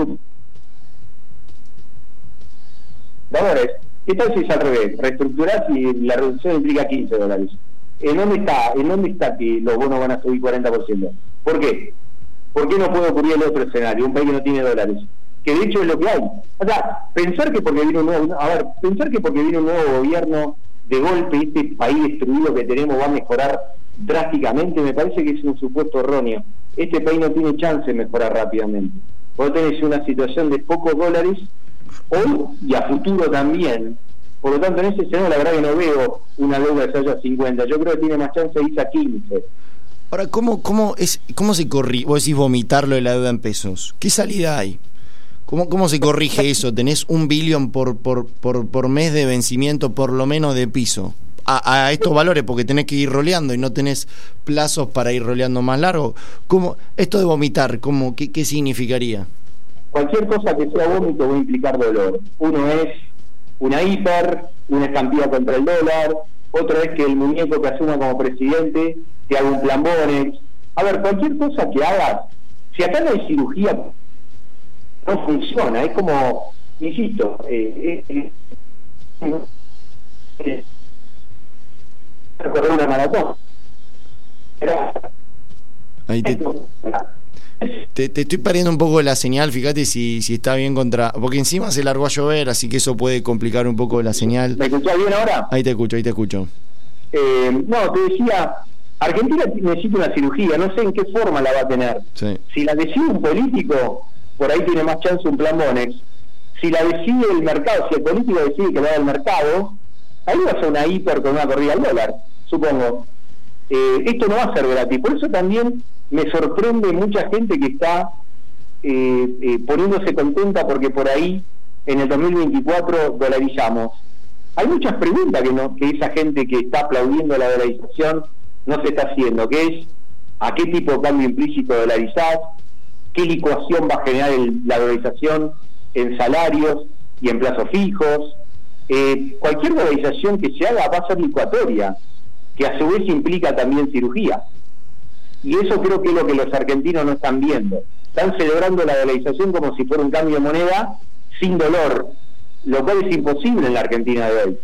Valores, ¿qué tal si es al revés? Reestructurás y la reducción implica $15. ¿En dónde está que los bonos van a subir 40%? ¿Por qué? ¿por qué no puede ocurrir el otro escenario? Un país que no tiene dólares. Que de hecho es lo que hay. O sea, pensar que porque viene un nuevo gobierno, de golpe este país destruido que tenemos va a mejorar drásticamente, me parece que es un supuesto erróneo. Este país no tiene chance de mejorar rápidamente. Vos tenés una situación de pocos dólares hoy y a futuro también. Por lo tanto, en ese escenario la verdad que no veo una deuda que se haya 50. Yo creo que tiene más chance de irse a 15. Ahora, ¿cómo se corrige? Vos decís vomitarlo de la deuda en pesos. ¿Qué salida hay? ¿Cómo se corrige eso? ¿Tenés $1 billón por mes de vencimiento, por lo menos, de piso? A estos valores, porque tenés que ir roleando y no tenés plazos para ir roleando más largo. ¿Cómo esto de vomitar, qué significaría? Cualquier cosa que sea vómito va a implicar dolor. Uno es una hiper, una estampida contra el dólar, otro es que el muñeco que asuma como presidente te haga un plan Bonex. A ver, cualquier cosa que hagas, si acá no hay cirugía, no funciona. Es como, insisto, correr una maratón. Ahí te estoy perdiendo un poco la señal, fíjate si está bien porque encima se largó a llover, así que eso puede complicar un poco la señal. ¿Me escuchás bien ahora? Ahí te escucho. No, te decía, Argentina necesita una cirugía, no sé en qué forma la va a tener. Sí. Si la decide un político, por ahí tiene más chance un plan Bonex. Si la decide el mercado, si el político decide que va al mercado, ahí va a ser una hiper con una corrida al dólar, supongo. Esto no va a ser gratis, por eso también me sorprende mucha gente que está poniéndose contenta porque por ahí en el 2024 dolarizamos. Hay muchas preguntas que esa gente que está aplaudiendo la dolarización no se está haciendo, que es a qué tipo de cambio implícito dolarizás, qué licuación va a generar la dolarización en salarios y en plazos fijos. Cualquier dolarización que se haga va a ser licuatoria, que a su vez implica también cirugía. Y eso creo que es lo que los argentinos no están viendo. Están celebrando la dolarización como si fuera un cambio de moneda sin dolor, lo cual es imposible en la Argentina de hoy.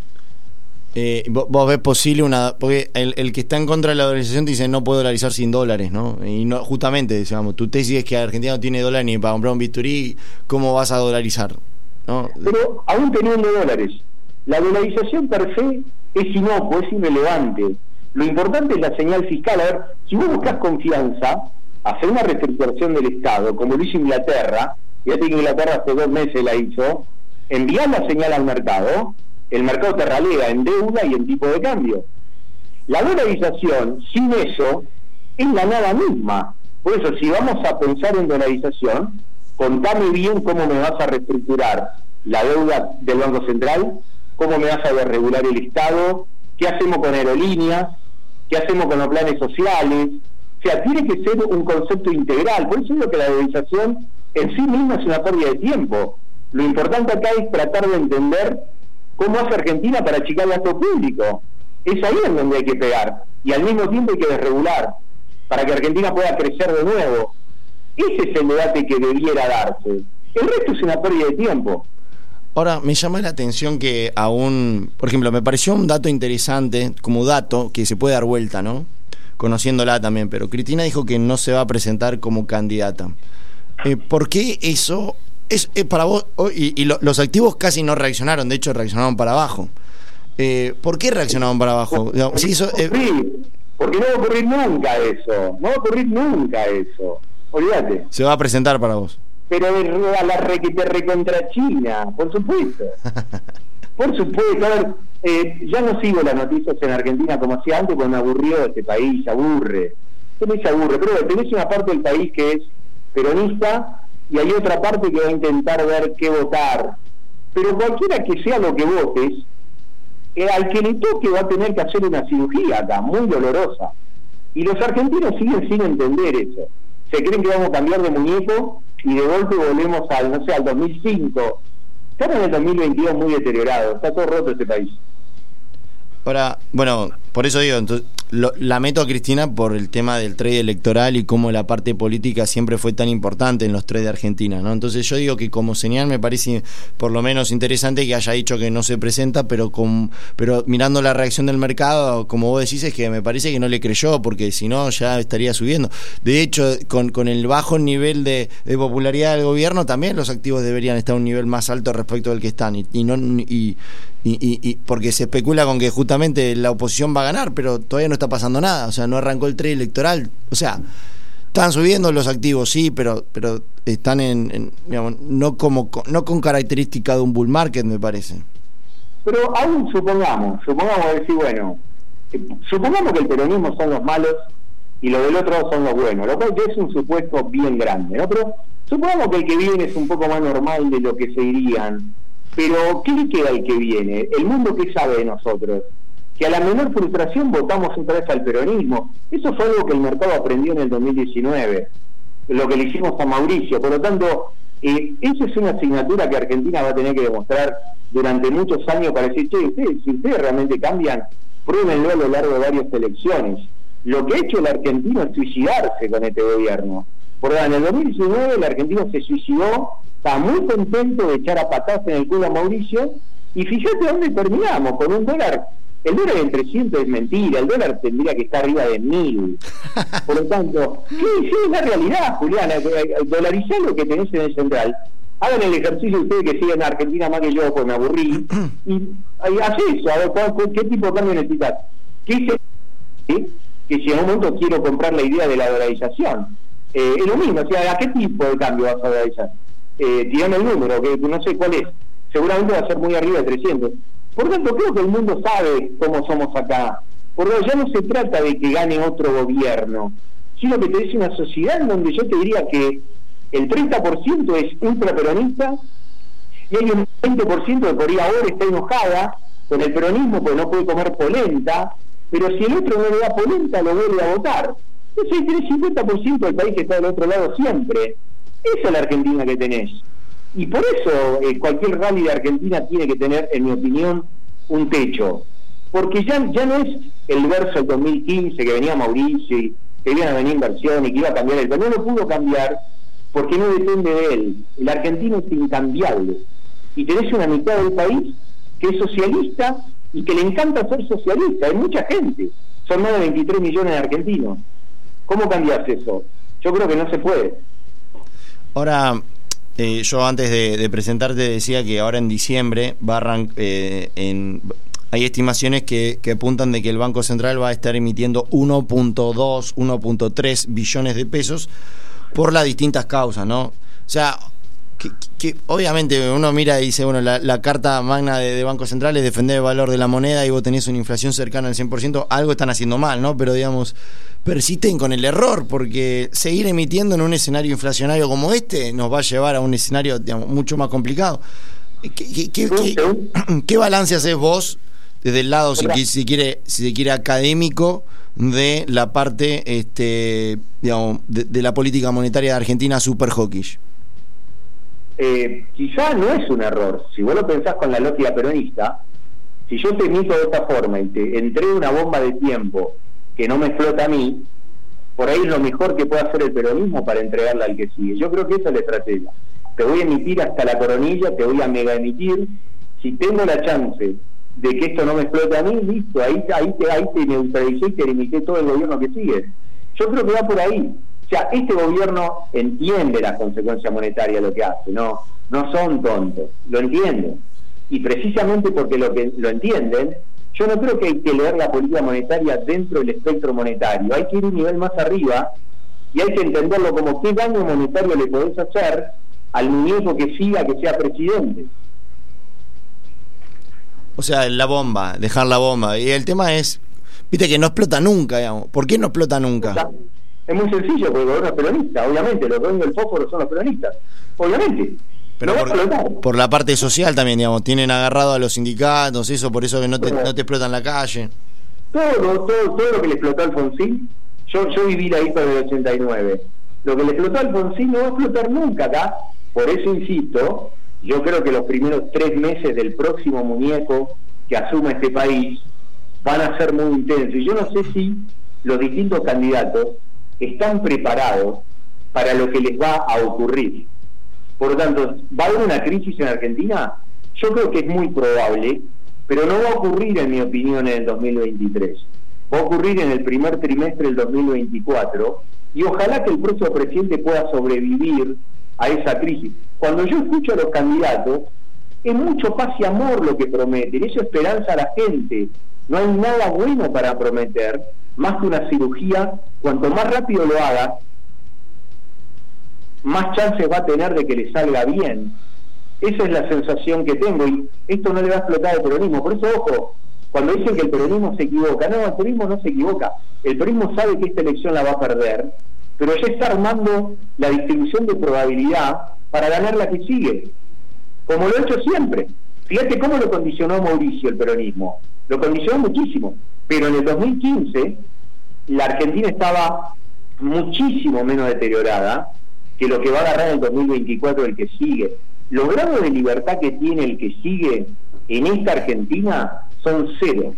Vos ves posible porque el que está en contra de la dolarización te dice no puedo dolarizar sin dólares, ¿no? Y no, justamente, digamos, tu tesis es que Argentina no tiene dólares ni para comprar un bisturí, ¿cómo vas a dolarizar? ¿No? Pero aún teniendo dólares, la dolarización per se es inocuo, es irrelevante. Lo importante es la señal fiscal. A ver, si vos buscas confianza, hacer una reestructuración del Estado, como lo hizo Inglaterra, fíjate que Inglaterra hace 2 meses la hizo, enviar la señal al mercado, el mercado te ralea en deuda y en tipo de cambio. La dolarización, sin eso, es la nada misma. Por eso, si vamos a pensar en dolarización, contame bien cómo me vas a reestructurar la deuda del Banco Central, cómo me vas a desregular el Estado, qué hacemos con aerolíneas, qué hacemos con los planes sociales. O sea, tiene que ser un concepto integral. Por eso digo que la dolarización en sí misma es una pérdida de tiempo. Lo importante acá es tratar de entender cómo hace Argentina para achicar el gasto público. Es ahí en donde hay que pegar. Y al mismo tiempo hay que desregular, para que Argentina pueda crecer de nuevo. Ese es el debate que debiera darse. El resto es una pérdida de tiempo. Ahora, me llama la atención que aún, por ejemplo, me pareció un dato interesante, como dato, que se puede dar vuelta, ¿no? Conociéndola también, pero Cristina dijo que no se va a presentar como candidata. ¿Por qué eso es para vos? Los activos casi no reaccionaron, de hecho reaccionaron para abajo. ¿Por qué reaccionaron para abajo? Sí, porque no va a ocurrir nunca eso. No va a ocurrir nunca eso. Olvídate. Se va a presentar para vos. Pero a la recontra China, por supuesto. Por supuesto. A ver, ya no sigo las noticias en Argentina como hacía antes, porque me aburrió este país, se aburre. Pero tenés una parte del país que es peronista y hay otra parte que va a intentar ver qué votar. Pero cualquiera que sea lo que votes, al que le toque va a tener que hacer una cirugía acá, muy dolorosa. Y los argentinos siguen sin entender eso. Se creen que vamos a cambiar de muñeco y de golpe volvemos al 2005. Estamos en el 2022 muy deteriorado, está todo roto este país. Ahora, bueno, por eso digo, entonces, la meto a Cristina por el tema del trade electoral y cómo la parte política siempre fue tan importante en los trades de Argentina, ¿no? Entonces yo digo que como señal me parece por lo menos interesante que haya dicho que no se presenta, pero mirando la reacción del mercado, como vos decís, es que me parece que no le creyó, porque si no ya estaría subiendo. De hecho, con el bajo nivel de popularidad del gobierno, también los activos deberían estar a un nivel más alto respecto del que están, y porque se especula con que justamente la oposición va a ganar, pero todavía no está pasando nada, o sea, no arrancó el trade electoral, o sea, están subiendo los activos, sí, pero están digamos, no con característica de un bull market, me parece. Pero aún supongamos decir, bueno, supongamos que el peronismo son los malos y lo del otro son los buenos, lo cual es un supuesto bien grande, ¿no? Pero supongamos que el que viene es un poco más normal de lo que se irían. Pero, ¿qué le queda al que viene? El mundo, ¿qué sabe de nosotros? Que a la menor frustración votamos otra vez al peronismo. Eso fue algo que el mercado aprendió en el 2019, lo que le hicimos a Mauricio. Por lo tanto, eso es una asignatura que Argentina va a tener que demostrar durante muchos años para decir, si ustedes realmente cambian, pruébenlo a lo largo de varias elecciones. Lo que ha hecho el argentino es suicidarse con este gobierno. Porque en el 2019 el argentino se suicidó, está muy contento de echar a patadas en el culo a Mauricio, y fíjate dónde terminamos, con un dólar. El dólar en 300 es mentira, el dólar tendría que estar arriba de 1000. Por lo tanto, sí, es la realidad, Julián. Dolarizar lo que tenés en el central. Hagan el ejercicio ustedes que siguen a Argentina más que yo, pues me aburrí. Y haz eso, a ver qué tipo de cambio necesitas. Que si en un momento quiero comprar la idea de la dolarización. Es lo mismo, o sea, ¿a qué tipo de cambio vas a dolarizar? Tirame el número, que no sé cuál es. Seguramente va a ser muy arriba de 300. Por lo tanto, creo que el mundo sabe cómo somos acá. Por lo tanto, ya no se trata de que gane otro gobierno, sino que tenés una sociedad en donde yo te diría que el 30% es ultraperonista y hay un 20% que por ahí ahora está enojada con el peronismo porque no puede comer polenta, pero si el otro no le da polenta, lo vuelve a votar. Entonces tenés 50% del país que está del otro lado siempre. Esa es la Argentina que tenés. Y por eso cualquier rally de Argentina tiene que tener, en mi opinión, un techo. Porque ya no es el verso del 2015 que venía Mauricio y que iban a venir inversión y que iba a cambiar el país. No lo pudo cambiar porque no depende de él. El argentino es incambiable. Y tenés una mitad del país que es socialista y que le encanta ser socialista. Hay mucha gente. Son más de 23 millones de argentinos. ¿Cómo cambias eso? Yo creo que no se puede. Ahora, yo antes de presentarte decía que ahora en diciembre va a hay estimaciones que apuntan de que el Banco Central va a estar emitiendo 1.2, 1.3 billones de pesos por las distintas causas, ¿no? O sea, que obviamente uno mira y dice, bueno, la carta magna de Banco Central es defender el valor de la moneda y vos tenés una inflación cercana al 100%, algo están haciendo mal, ¿no? Pero digamos, persisten con el error, porque seguir emitiendo en un escenario inflacionario como este nos va a llevar a un escenario, digamos, mucho más complicado. ¿Qué balance haces vos desde el lado, si se quiere académico, de la parte digamos, de la política monetaria de Argentina super hawkish? Quizá no es un error. Si vos lo pensás con la lógica peronista, si yo te emito de esta forma y te entrego una bomba de tiempo que no me explota a mí, por ahí es lo mejor que puede hacer el peronismo para entregarla al que sigue. Yo creo que esa es la estrategia. Te voy a emitir hasta la coronilla, te voy a mega emitir. Si tengo la chance de que esto no me explote a mí, listo, ahí te neutralicé y te limité todo el gobierno que sigue. Yo creo que va por ahí. O sea, este gobierno entiende las consecuencias monetarias de lo que hace, no son tontos, lo entienden. Y precisamente porque lo entienden, yo no creo que hay que leer la política monetaria dentro del espectro monetario. Hay que ir un nivel más arriba y hay que entenderlo como qué daño monetario le podés hacer al muñeco que siga, que sea presidente. O sea, la bomba, dejar la bomba. Y el tema es, viste que no explota nunca, digamos. ¿Por qué no explota nunca? Es muy sencillo, porque el gobierno es peronista, obviamente. Los dueños del fósforo son los peronistas, obviamente. Pero por la parte social también, digamos, tienen agarrado a los sindicatos, eso, por eso que no te explotan la calle. Todo lo que le explotó a Alfonsín, yo viví la IPA del 89. Lo que le explotó a Alfonsín no va a explotar nunca acá. Por eso insisto, yo creo que los primeros 3 meses del próximo muñeco que asuma este país van a ser muy intensos. Y yo no sé si los distintos candidatos están preparados para lo que les va a ocurrir. Por lo tanto, ¿va a haber una crisis en Argentina? Yo creo que es muy probable, pero no va a ocurrir, en mi opinión, en el 2023. Va a ocurrir en el primer trimestre del 2024, y ojalá que el próximo presidente pueda sobrevivir a esa crisis. Cuando yo escucho a los candidatos, es mucho paz y amor lo que prometen, eso esperanza a la gente. No hay nada bueno para prometer, más que una cirugía. Cuanto más rápido lo haga, más chances va a tener de que le salga bien. Esa es la sensación que tengo, y esto no le va a explotar al peronismo. Por eso, ojo, cuando dicen que el peronismo se equivoca, no, el peronismo no se equivoca. El peronismo sabe que esta elección la va a perder, pero ya está armando la distribución de probabilidad para ganar la que sigue, como lo ha hecho siempre. Fíjate cómo lo condicionó Mauricio el peronismo, lo condicionó muchísimo, pero en el 2015 la Argentina estaba muchísimo menos deteriorada que lo que va a agarrar en el 2024 el que sigue. Los grados de libertad que tiene el que sigue en esta Argentina son cero,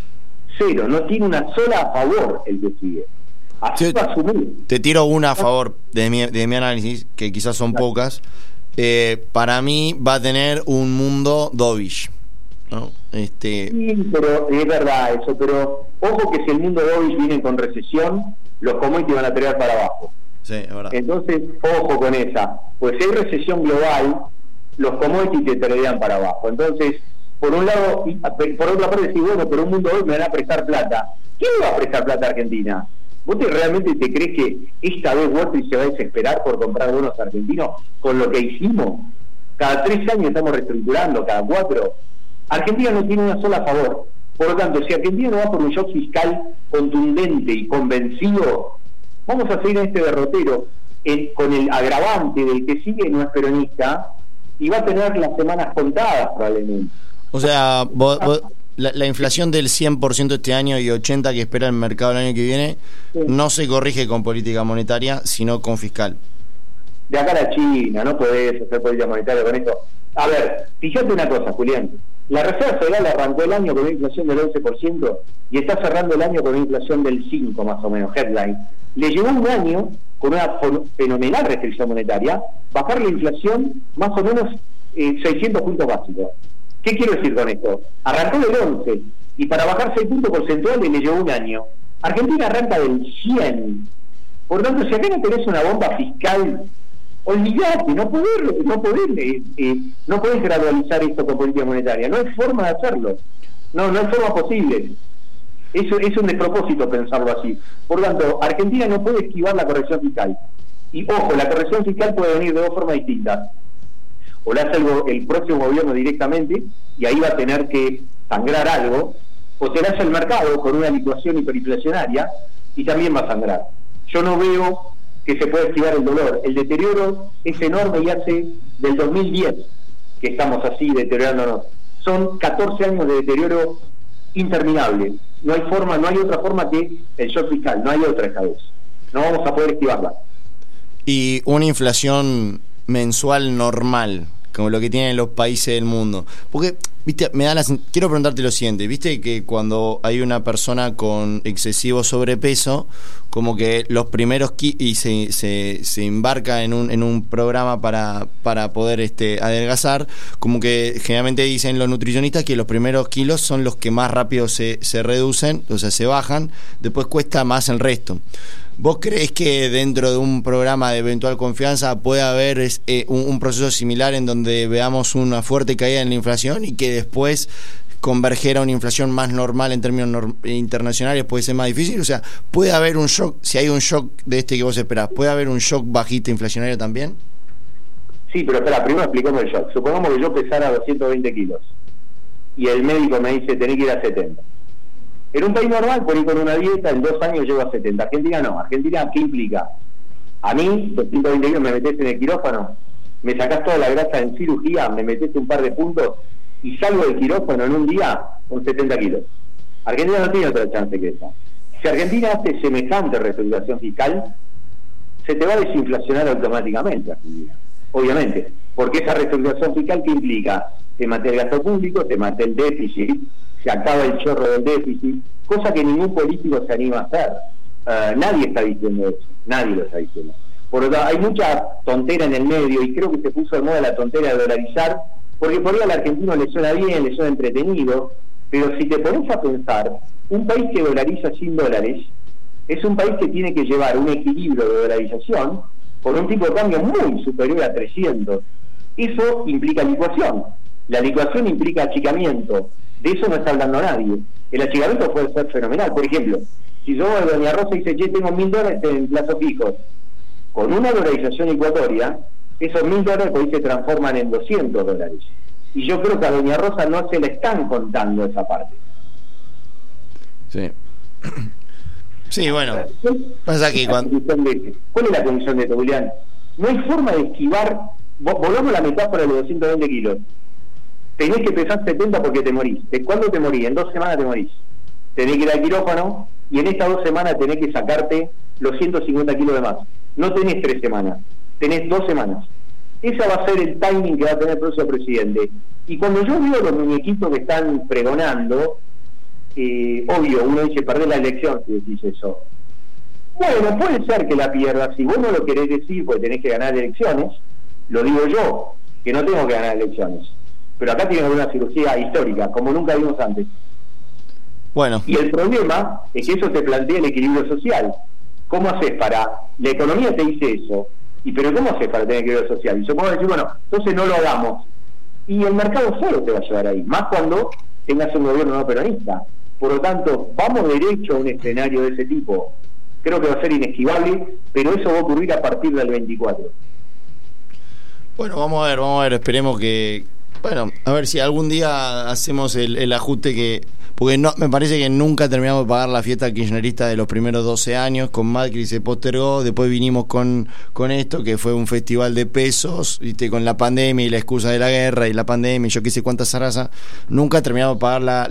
no tiene una sola a favor el que sigue. Así va a asumir. Te tiro una a favor de mi análisis, que quizás son pocas. Para mí va a tener un mundo dovish, ¿no? Sí, pero es verdad eso, pero ojo que si el mundo dovish viene con recesión, los commodities van a tirar para abajo. Sí, es verdad. Entonces, ojo con esa, pues si hay recesión global, los commodities te traerían para abajo. Entonces, por un lado, por otra parte, si bueno, pero un mundo dovish me van a prestar plata. ¿Quién le va a prestar plata a Argentina? ¿Vos realmente te crees que esta vez Wall Street se va a desesperar por comprar bonos argentinos con lo que hicimos? Cada 3 años estamos reestructurando, cada 4. Argentina no tiene una sola a favor. Por lo tanto, si Argentina no va por un shock fiscal contundente y convencido, vamos a seguir en este derrotero, con el agravante del que sigue no es peronista, y va a tener las semanas contadas probablemente. O sea, la inflación del 100% este año y 80% que espera el mercado el año que viene, sí, no se corrige con política monetaria, sino con fiscal. De acá a la China, no podés hacer política monetaria con esto. A ver, fíjate una cosa, Julián. La Reserva Federal arrancó el año con una inflación del 11% y está cerrando el año con una inflación del 5% más o menos, headline. Le llevó un año con una fenomenal restricción monetaria bajar la inflación más o menos 600 puntos básicos. ¿Qué quiero decir con esto? Arrancó del 11 y para bajar 6 puntos porcentuales le llevó un año. Argentina arranca del 100. Por lo tanto, si acá no tenés una bomba fiscal, olvidate, no podés gradualizar esto con política monetaria. No hay forma de hacerlo. No hay forma posible. Eso es un despropósito pensarlo así. Por lo tanto, Argentina no puede esquivar la corrección fiscal. Y ojo, la corrección fiscal puede venir de dos formas distintas. O la hace el próximo gobierno directamente, y ahí va a tener que sangrar algo, o se la hace el mercado con una licuación hiperinflacionaria, y también va a sangrar. Yo no veo que se pueda esquivar el dolor. El deterioro es enorme y hace del 2010 que estamos así deteriorándonos. Son 14 años de deterioro interminable. No hay forma, no hay otra forma que el shock fiscal, no hay otra esta vez. No vamos a poder esquivarla. Y una inflación mensual normal, como lo que tienen los países del mundo. Porque, viste, quiero preguntarte lo siguiente, viste que cuando hay una persona con excesivo sobrepeso, como que los primeros y se embarca en un programa para poder adelgazar, como que generalmente dicen los nutricionistas que los primeros kilos son los que más rápido se reducen, o sea, se bajan, después cuesta más el resto. ¿Vos creés que dentro de un programa de eventual confianza puede haber un proceso similar en donde veamos una fuerte caída en la inflación y que después converger a una inflación más normal en términos internacionales puede ser más difícil? O sea, ¿puede haber un shock, si hay un shock de este que vos esperás, puede haber un shock bajista inflacionario también? Sí, pero espera, primero explicamos el shock. Supongamos que yo pesara 220 kilos y el médico me dice tenés que ir a 70. En un país normal, por ir con una dieta, en 2 años llego a 70. Argentina no. Argentina, ¿qué implica? A mí, 220 kilos me metés en el quirófano, me sacás toda la grasa en cirugía, me metés un par de puntos y salgo del quirófano en un día con 70 kilos. Argentina no tiene otra chance que esa. Si Argentina hace semejante reestructuración fiscal, se te va a desinflacionar automáticamente Argentina. Obviamente. Porque esa reestructuración fiscal, ¿qué implica? Te mate el gasto público, te mate el déficit, se acaba el chorro del déficit, cosa que ningún político se anima a hacer. Nadie está diciendo eso, nadie lo está diciendo. Por lo tanto, hay mucha tontera en el medio, y creo que se puso de moda la tontera de dolarizar, porque por ahí al argentino le suena bien, le suena entretenido, pero si te pones a pensar, un país que dolariza sin dólares es un país que tiene que llevar un equilibrio de dolarización con un tipo de cambio muy superior a 300. Eso implica licuación. La licuación implica achicamiento. De eso no está hablando nadie. El achicamiento puede ser fenomenal. Por ejemplo, si yo voy a Doña Rosa y dice, che, tengo $1.000 en plazos fijos, con una dolarización ecuatoria, esos $1.000 pues se transforman en $200. Y yo creo que a Doña Rosa no se le están contando esa parte. Sí. Sí, bueno. Pasa que ¿Cuál es la condición de esto, Julián? No hay forma de esquivar. Volvamos a la metáfora de los 220 kilos. Tenés que pesar 70 porque te morís. ¿De cuándo te morís? En 2 semanas te morís. Tenés que ir al quirófano y en estas 2 semanas tenés que sacarte los 150 kilos de más. No tenés 3 semanas, tenés 2 semanas. Ese va a ser el timing que va a tener el próximo presidente. Y cuando yo veo los muñequitos que están pregonando, obvio, uno dice perder la elección si decís eso. Bueno, puede ser que la pierdas. Si vos no lo querés decir porque tenés que ganar elecciones, lo digo yo, que no tengo que ganar elecciones. Pero acá tiene una cirugía histórica, como nunca vimos antes. Bueno. Y el problema es que eso te plantea el equilibrio social. ¿Cómo haces para...? La economía te dice eso, pero ¿cómo haces para tener equilibrio social? Y yo puedo decir, bueno, entonces no lo hagamos. Y el mercado solo te va a llevar ahí, más cuando tengas un gobierno no peronista. Por lo tanto, vamos derecho a un escenario de ese tipo. Creo que va a ser inesquivable, pero eso va a ocurrir a partir del 24. Bueno, vamos a ver, esperemos que... Bueno, a ver si algún día hacemos el ajuste que... Porque no, me parece que nunca terminamos de pagar la fiesta kirchnerista de los primeros 12 años. Con Macri se postergó, después vinimos con esto, que fue un festival de pesos, ¿viste? Con la pandemia y la excusa de la guerra y la pandemia y yo qué sé cuántas zaraza. Nunca terminamos de pagar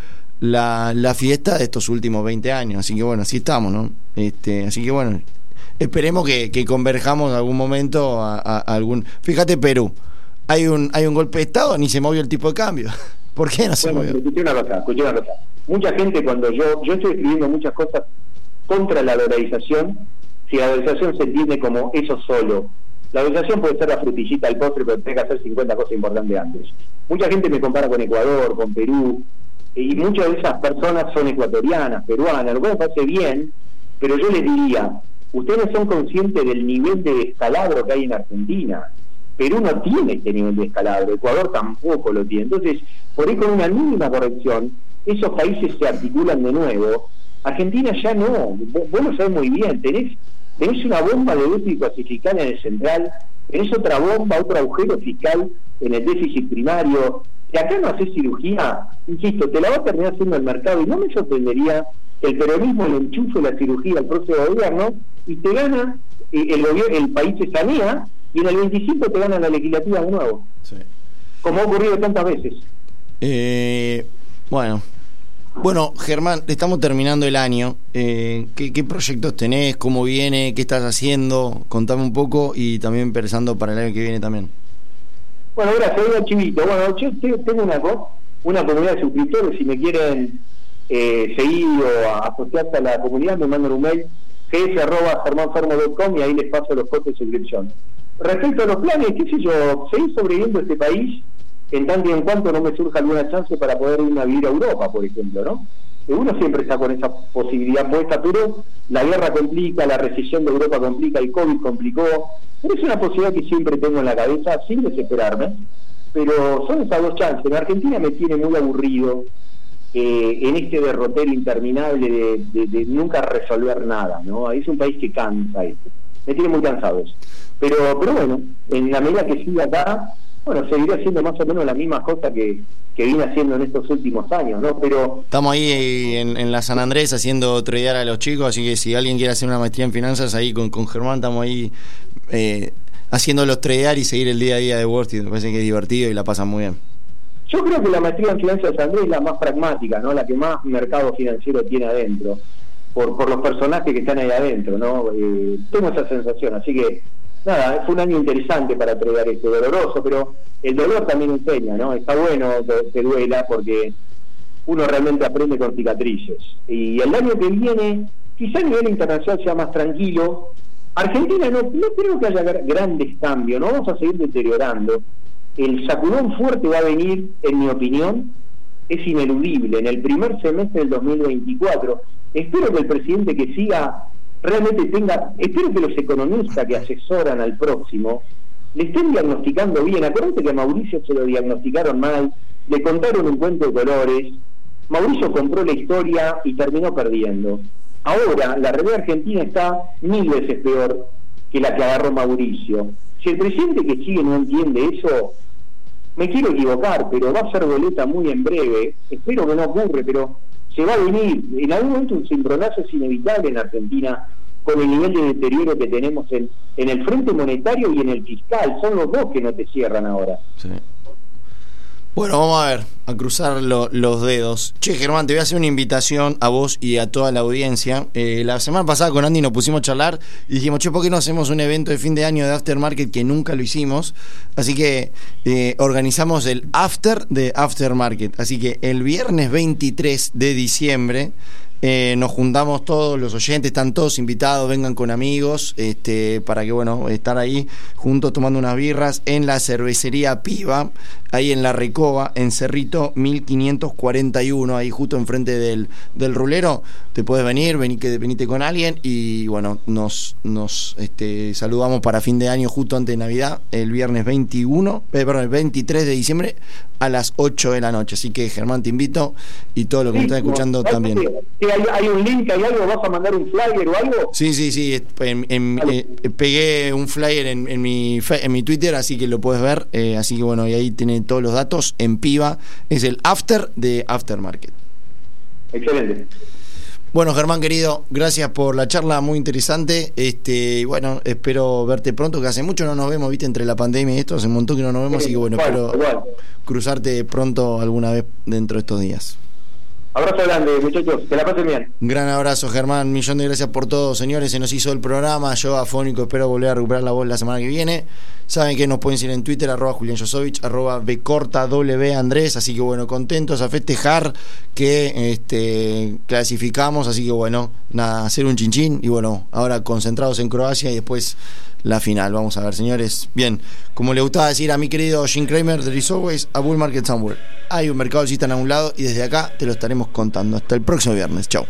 la fiesta de estos últimos 20 años. Así que bueno, así estamos, ¿no? Así que bueno, esperemos que converjamos en algún momento a algún... Fíjate, Perú, hay un golpe de Estado, ni se movió el tipo de cambio. ¿Por qué no se movió? Escuché una cosa. Mucha gente, cuando yo estoy escribiendo muchas cosas contra la dolarización, si la dolarización se entiende como eso solo. La dolarización puede ser la frutillita del postre, pero tiene que hacer 50 cosas importantes antes. Mucha gente me compara con Ecuador, con Perú, y muchas de esas personas son ecuatorianas, peruanas, lo cual me parece bien, pero yo les diría, ustedes son conscientes del nivel de descalabro que hay en Argentina. Perú no tiene este nivel de descalabro, Ecuador tampoco lo tiene. Entonces, por ahí con una mínima corrección, esos países se articulan de nuevo. Argentina ya no, vos lo sabés muy bien, tenés una bomba de déficit fiscal en el central, tenés otra bomba, otro agujero fiscal en el déficit primario. Si acá no haces cirugía, insisto, te la va a terminar haciendo el mercado, y no me sorprendería que el peronismo le enchufe la cirugía al próximo gobierno y te gana, el país se sanea, y en el 25 te gana la legislativa de nuevo. Sí. Como ha ocurrido tantas veces. Bueno, Germán, estamos terminando el año. ¿Qué proyectos tenés? ¿Cómo viene? ¿Qué estás haciendo? Contame un poco, y también pensando para el año que viene también. Bueno, gracias, Chivito. Bueno, yo tengo una comunidad de suscriptores. Si me quieren seguir o asociarse a la comunidad, me mandan un mail gs@germanfermo.com y ahí les paso los costos de suscripción. Respecto a los planes, qué sé yo, seguir sobreviviendo este país en tanto y en cuanto no me surja alguna chance para poder irme a vivir a Europa, por ejemplo, ¿no? Uno siempre está con esa posibilidad puesta, pero la guerra complica, la recesión de Europa complica, el COVID complicó, pero es una posibilidad que siempre tengo en la cabeza, sin desesperarme, pero son esas dos chances. En Argentina me tiene muy aburrido en este derrotero interminable de nunca resolver nada, ¿no? Es un país que cansa esto, me tiene muy cansado eso. Pero bueno, en la medida que siga acá, bueno, seguiré haciendo más o menos las mismas cosas que vine haciendo en estos últimos años, ¿no? Pero estamos ahí en la San Andrés haciendo tradear a los chicos, así que si alguien quiere hacer una maestría en finanzas, ahí con Germán estamos ahí haciéndolos tradear y seguir el día a día de Wall Street. Me parece que es divertido y la pasan muy bien. Yo creo que la maestría en finanzas de San Andrés es la más pragmática, ¿no? La que más mercado financiero tiene adentro, por los personajes que están ahí adentro, ¿no? Tengo esa sensación, así que nada, fue un año interesante para tradear doloroso, pero el dolor también enseña, ¿no? Está bueno que duela, porque uno realmente aprende con cicatrices. Y el año que viene, quizá a nivel internacional sea más tranquilo. Argentina no creo que haya grandes cambios, no vamos a seguir deteriorando. El sacudón fuerte va a venir, en mi opinión, es ineludible, en el primer semestre del 2024. Espero que el presidente que siga realmente espero que los economistas que asesoran al próximo le estén diagnosticando bien. Acuérdate que a Mauricio se lo diagnosticaron mal, le contaron un cuento de colores, Mauricio compró la historia y terminó perdiendo. Ahora la realidad argentina está 1000 veces peor que la que agarró Mauricio. Si el presidente que sigue no entiende eso, me quiero equivocar, pero va a ser boleta muy en breve. Espero que no ocurre, pero se va a venir. En algún momento un cimbronazo es inevitable en Argentina, con el nivel de deterioro que tenemos en el frente monetario y en el fiscal. Son los dos que no te cierran ahora. Sí. Bueno, vamos a ver, a cruzar los dedos. Che, Germán, te voy a hacer una invitación a vos y a toda la audiencia. La semana pasada con Andy nos pusimos a charlar y dijimos, che, ¿por qué no hacemos un evento de fin de año de Aftermarket que nunca lo hicimos? Así que organizamos el After de Aftermarket. Así que el viernes 23 de diciembre nos juntamos todos los oyentes, están todos invitados, vengan con amigos, para que, bueno, estar ahí juntos tomando unas birras en la cervecería Piva, ahí en La Recoba, en Cerrito 1541, ahí justo enfrente del Rulero. Te puedes venite con alguien y, bueno, nos saludamos para fin de año justo antes de Navidad, el viernes el 23 de diciembre a las 8 de la noche. Así que, Germán, te invito y todos los que me están escuchando también. ¿Hay un link, hay algo? ¿Vas a mandar un flyer o algo? Sí. Pegué un flyer en mi Twitter, así que lo puedes ver. Así que, bueno, y ahí tiene todos los datos en Piva. Es el After de Aftermarket. Excelente. Bueno, Germán, querido, gracias por la charla, muy interesante. Y bueno, espero verte pronto, que hace mucho no nos vemos, viste, entre la pandemia y esto, hace un montón que no nos vemos, así que bueno, espero cruzarte pronto alguna vez dentro de estos días. Abrazo grande, muchachos, que la pasen bien. Gran abrazo, Germán, millón de gracias por todo, señores. Se nos hizo el programa, yo afónico, espero volver a recuperar la voz la semana que viene. Saben que nos pueden seguir en Twitter, @Julián Josovich, @BcortaW Andrés. Así que bueno, contentos a festejar que clasificamos. Así que bueno, nada, hacer un chinchín. Y bueno, ahora concentrados en Croacia y después la final. Vamos a ver, señores. Bien, como le gustaba decir a mi querido Jim Cramer, there is always a bull market somewhere. Hay un mercado alcista en algún lado y desde acá te lo estaremos contando. Hasta el próximo viernes. Chau.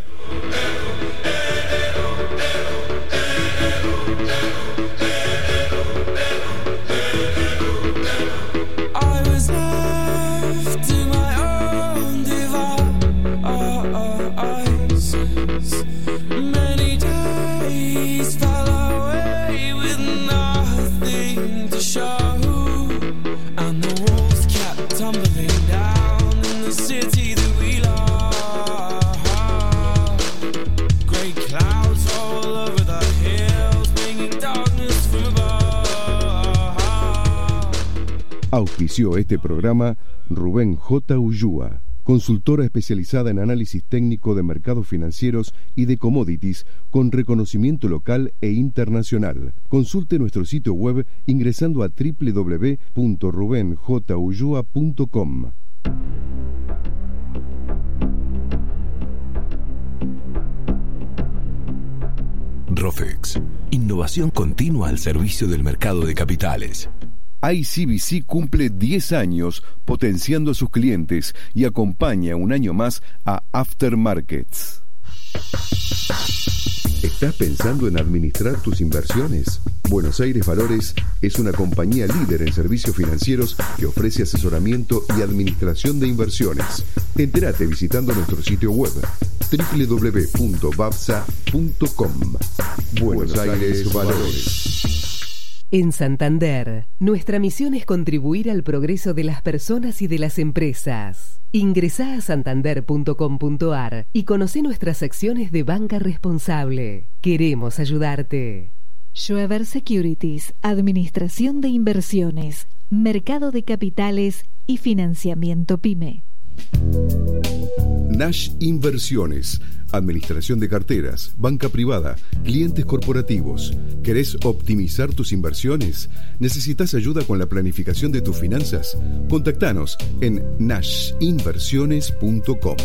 Auspició este programa Rubén J. Ullúa, consultora especializada en análisis técnico de mercados financieros y de commodities con reconocimiento local e internacional. Consulte nuestro sitio web ingresando a www.rubenjullua.com. Rofex, innovación continua al servicio del mercado de capitales. ICBC cumple 10 años potenciando a sus clientes y acompaña un año más a Aftermarkets. ¿Estás pensando en administrar tus inversiones? Buenos Aires Valores es una compañía líder en servicios financieros que ofrece asesoramiento y administración de inversiones. Entérate visitando nuestro sitio web www.babsa.com. Buenos Aires Valores. En Santander, nuestra misión es contribuir al progreso de las personas y de las empresas. Ingresá a santander.com.ar y conocé nuestras acciones de banca responsable. Queremos ayudarte. Schweber Securities, Administración de Inversiones, Mercado de Capitales y Financiamiento PYME. Nash Inversiones, administración de carteras, banca privada, clientes corporativos. ¿Querés optimizar tus inversiones? ¿Necesitas ayuda con la planificación de tus finanzas? Contactanos en nashinversiones.com.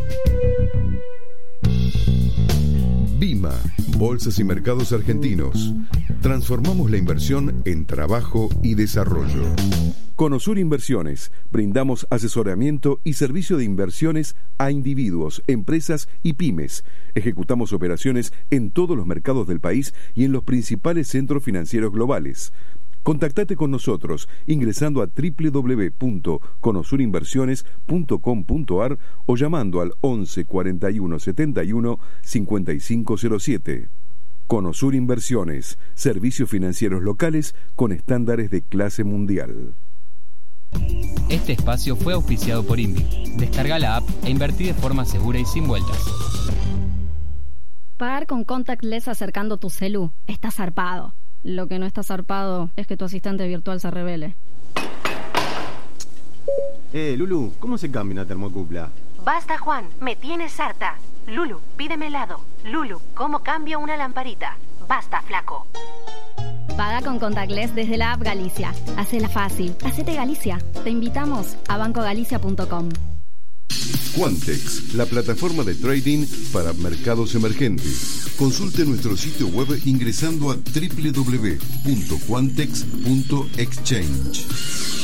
Bima, Bolsas y Mercados Argentinos. Transformamos la inversión en trabajo y desarrollo. Conosur Inversiones. Brindamos asesoramiento y servicio de inversiones a individuos, empresas y pymes. Ejecutamos operaciones en todos los mercados del país y en los principales centros financieros globales. Contactate con nosotros ingresando a www.conosurinversiones.com.ar o llamando al 11 41 71 5507. Conosur Inversiones, servicios financieros locales con estándares de clase mundial. Este espacio fue auspiciado por Invi. Descarga la app e invertí de forma segura y sin vueltas. Pagar con contactless acercando tu celu está zarpado. Lo que no está zarpado es que tu asistente virtual se revele. Lulu, ¿cómo se cambia una termocupla? Basta, Juan, me tienes harta. Lulu, pídeme helado. Lulu, ¿cómo cambio una lamparita? Basta, flaco. Paga con contactless desde la app Galicia. Hacela fácil. Hacete Galicia. Te invitamos a bancogalicia.com. Quantex, la plataforma de trading para mercados emergentes. Consulte nuestro sitio web ingresando a www.quantex.exchange.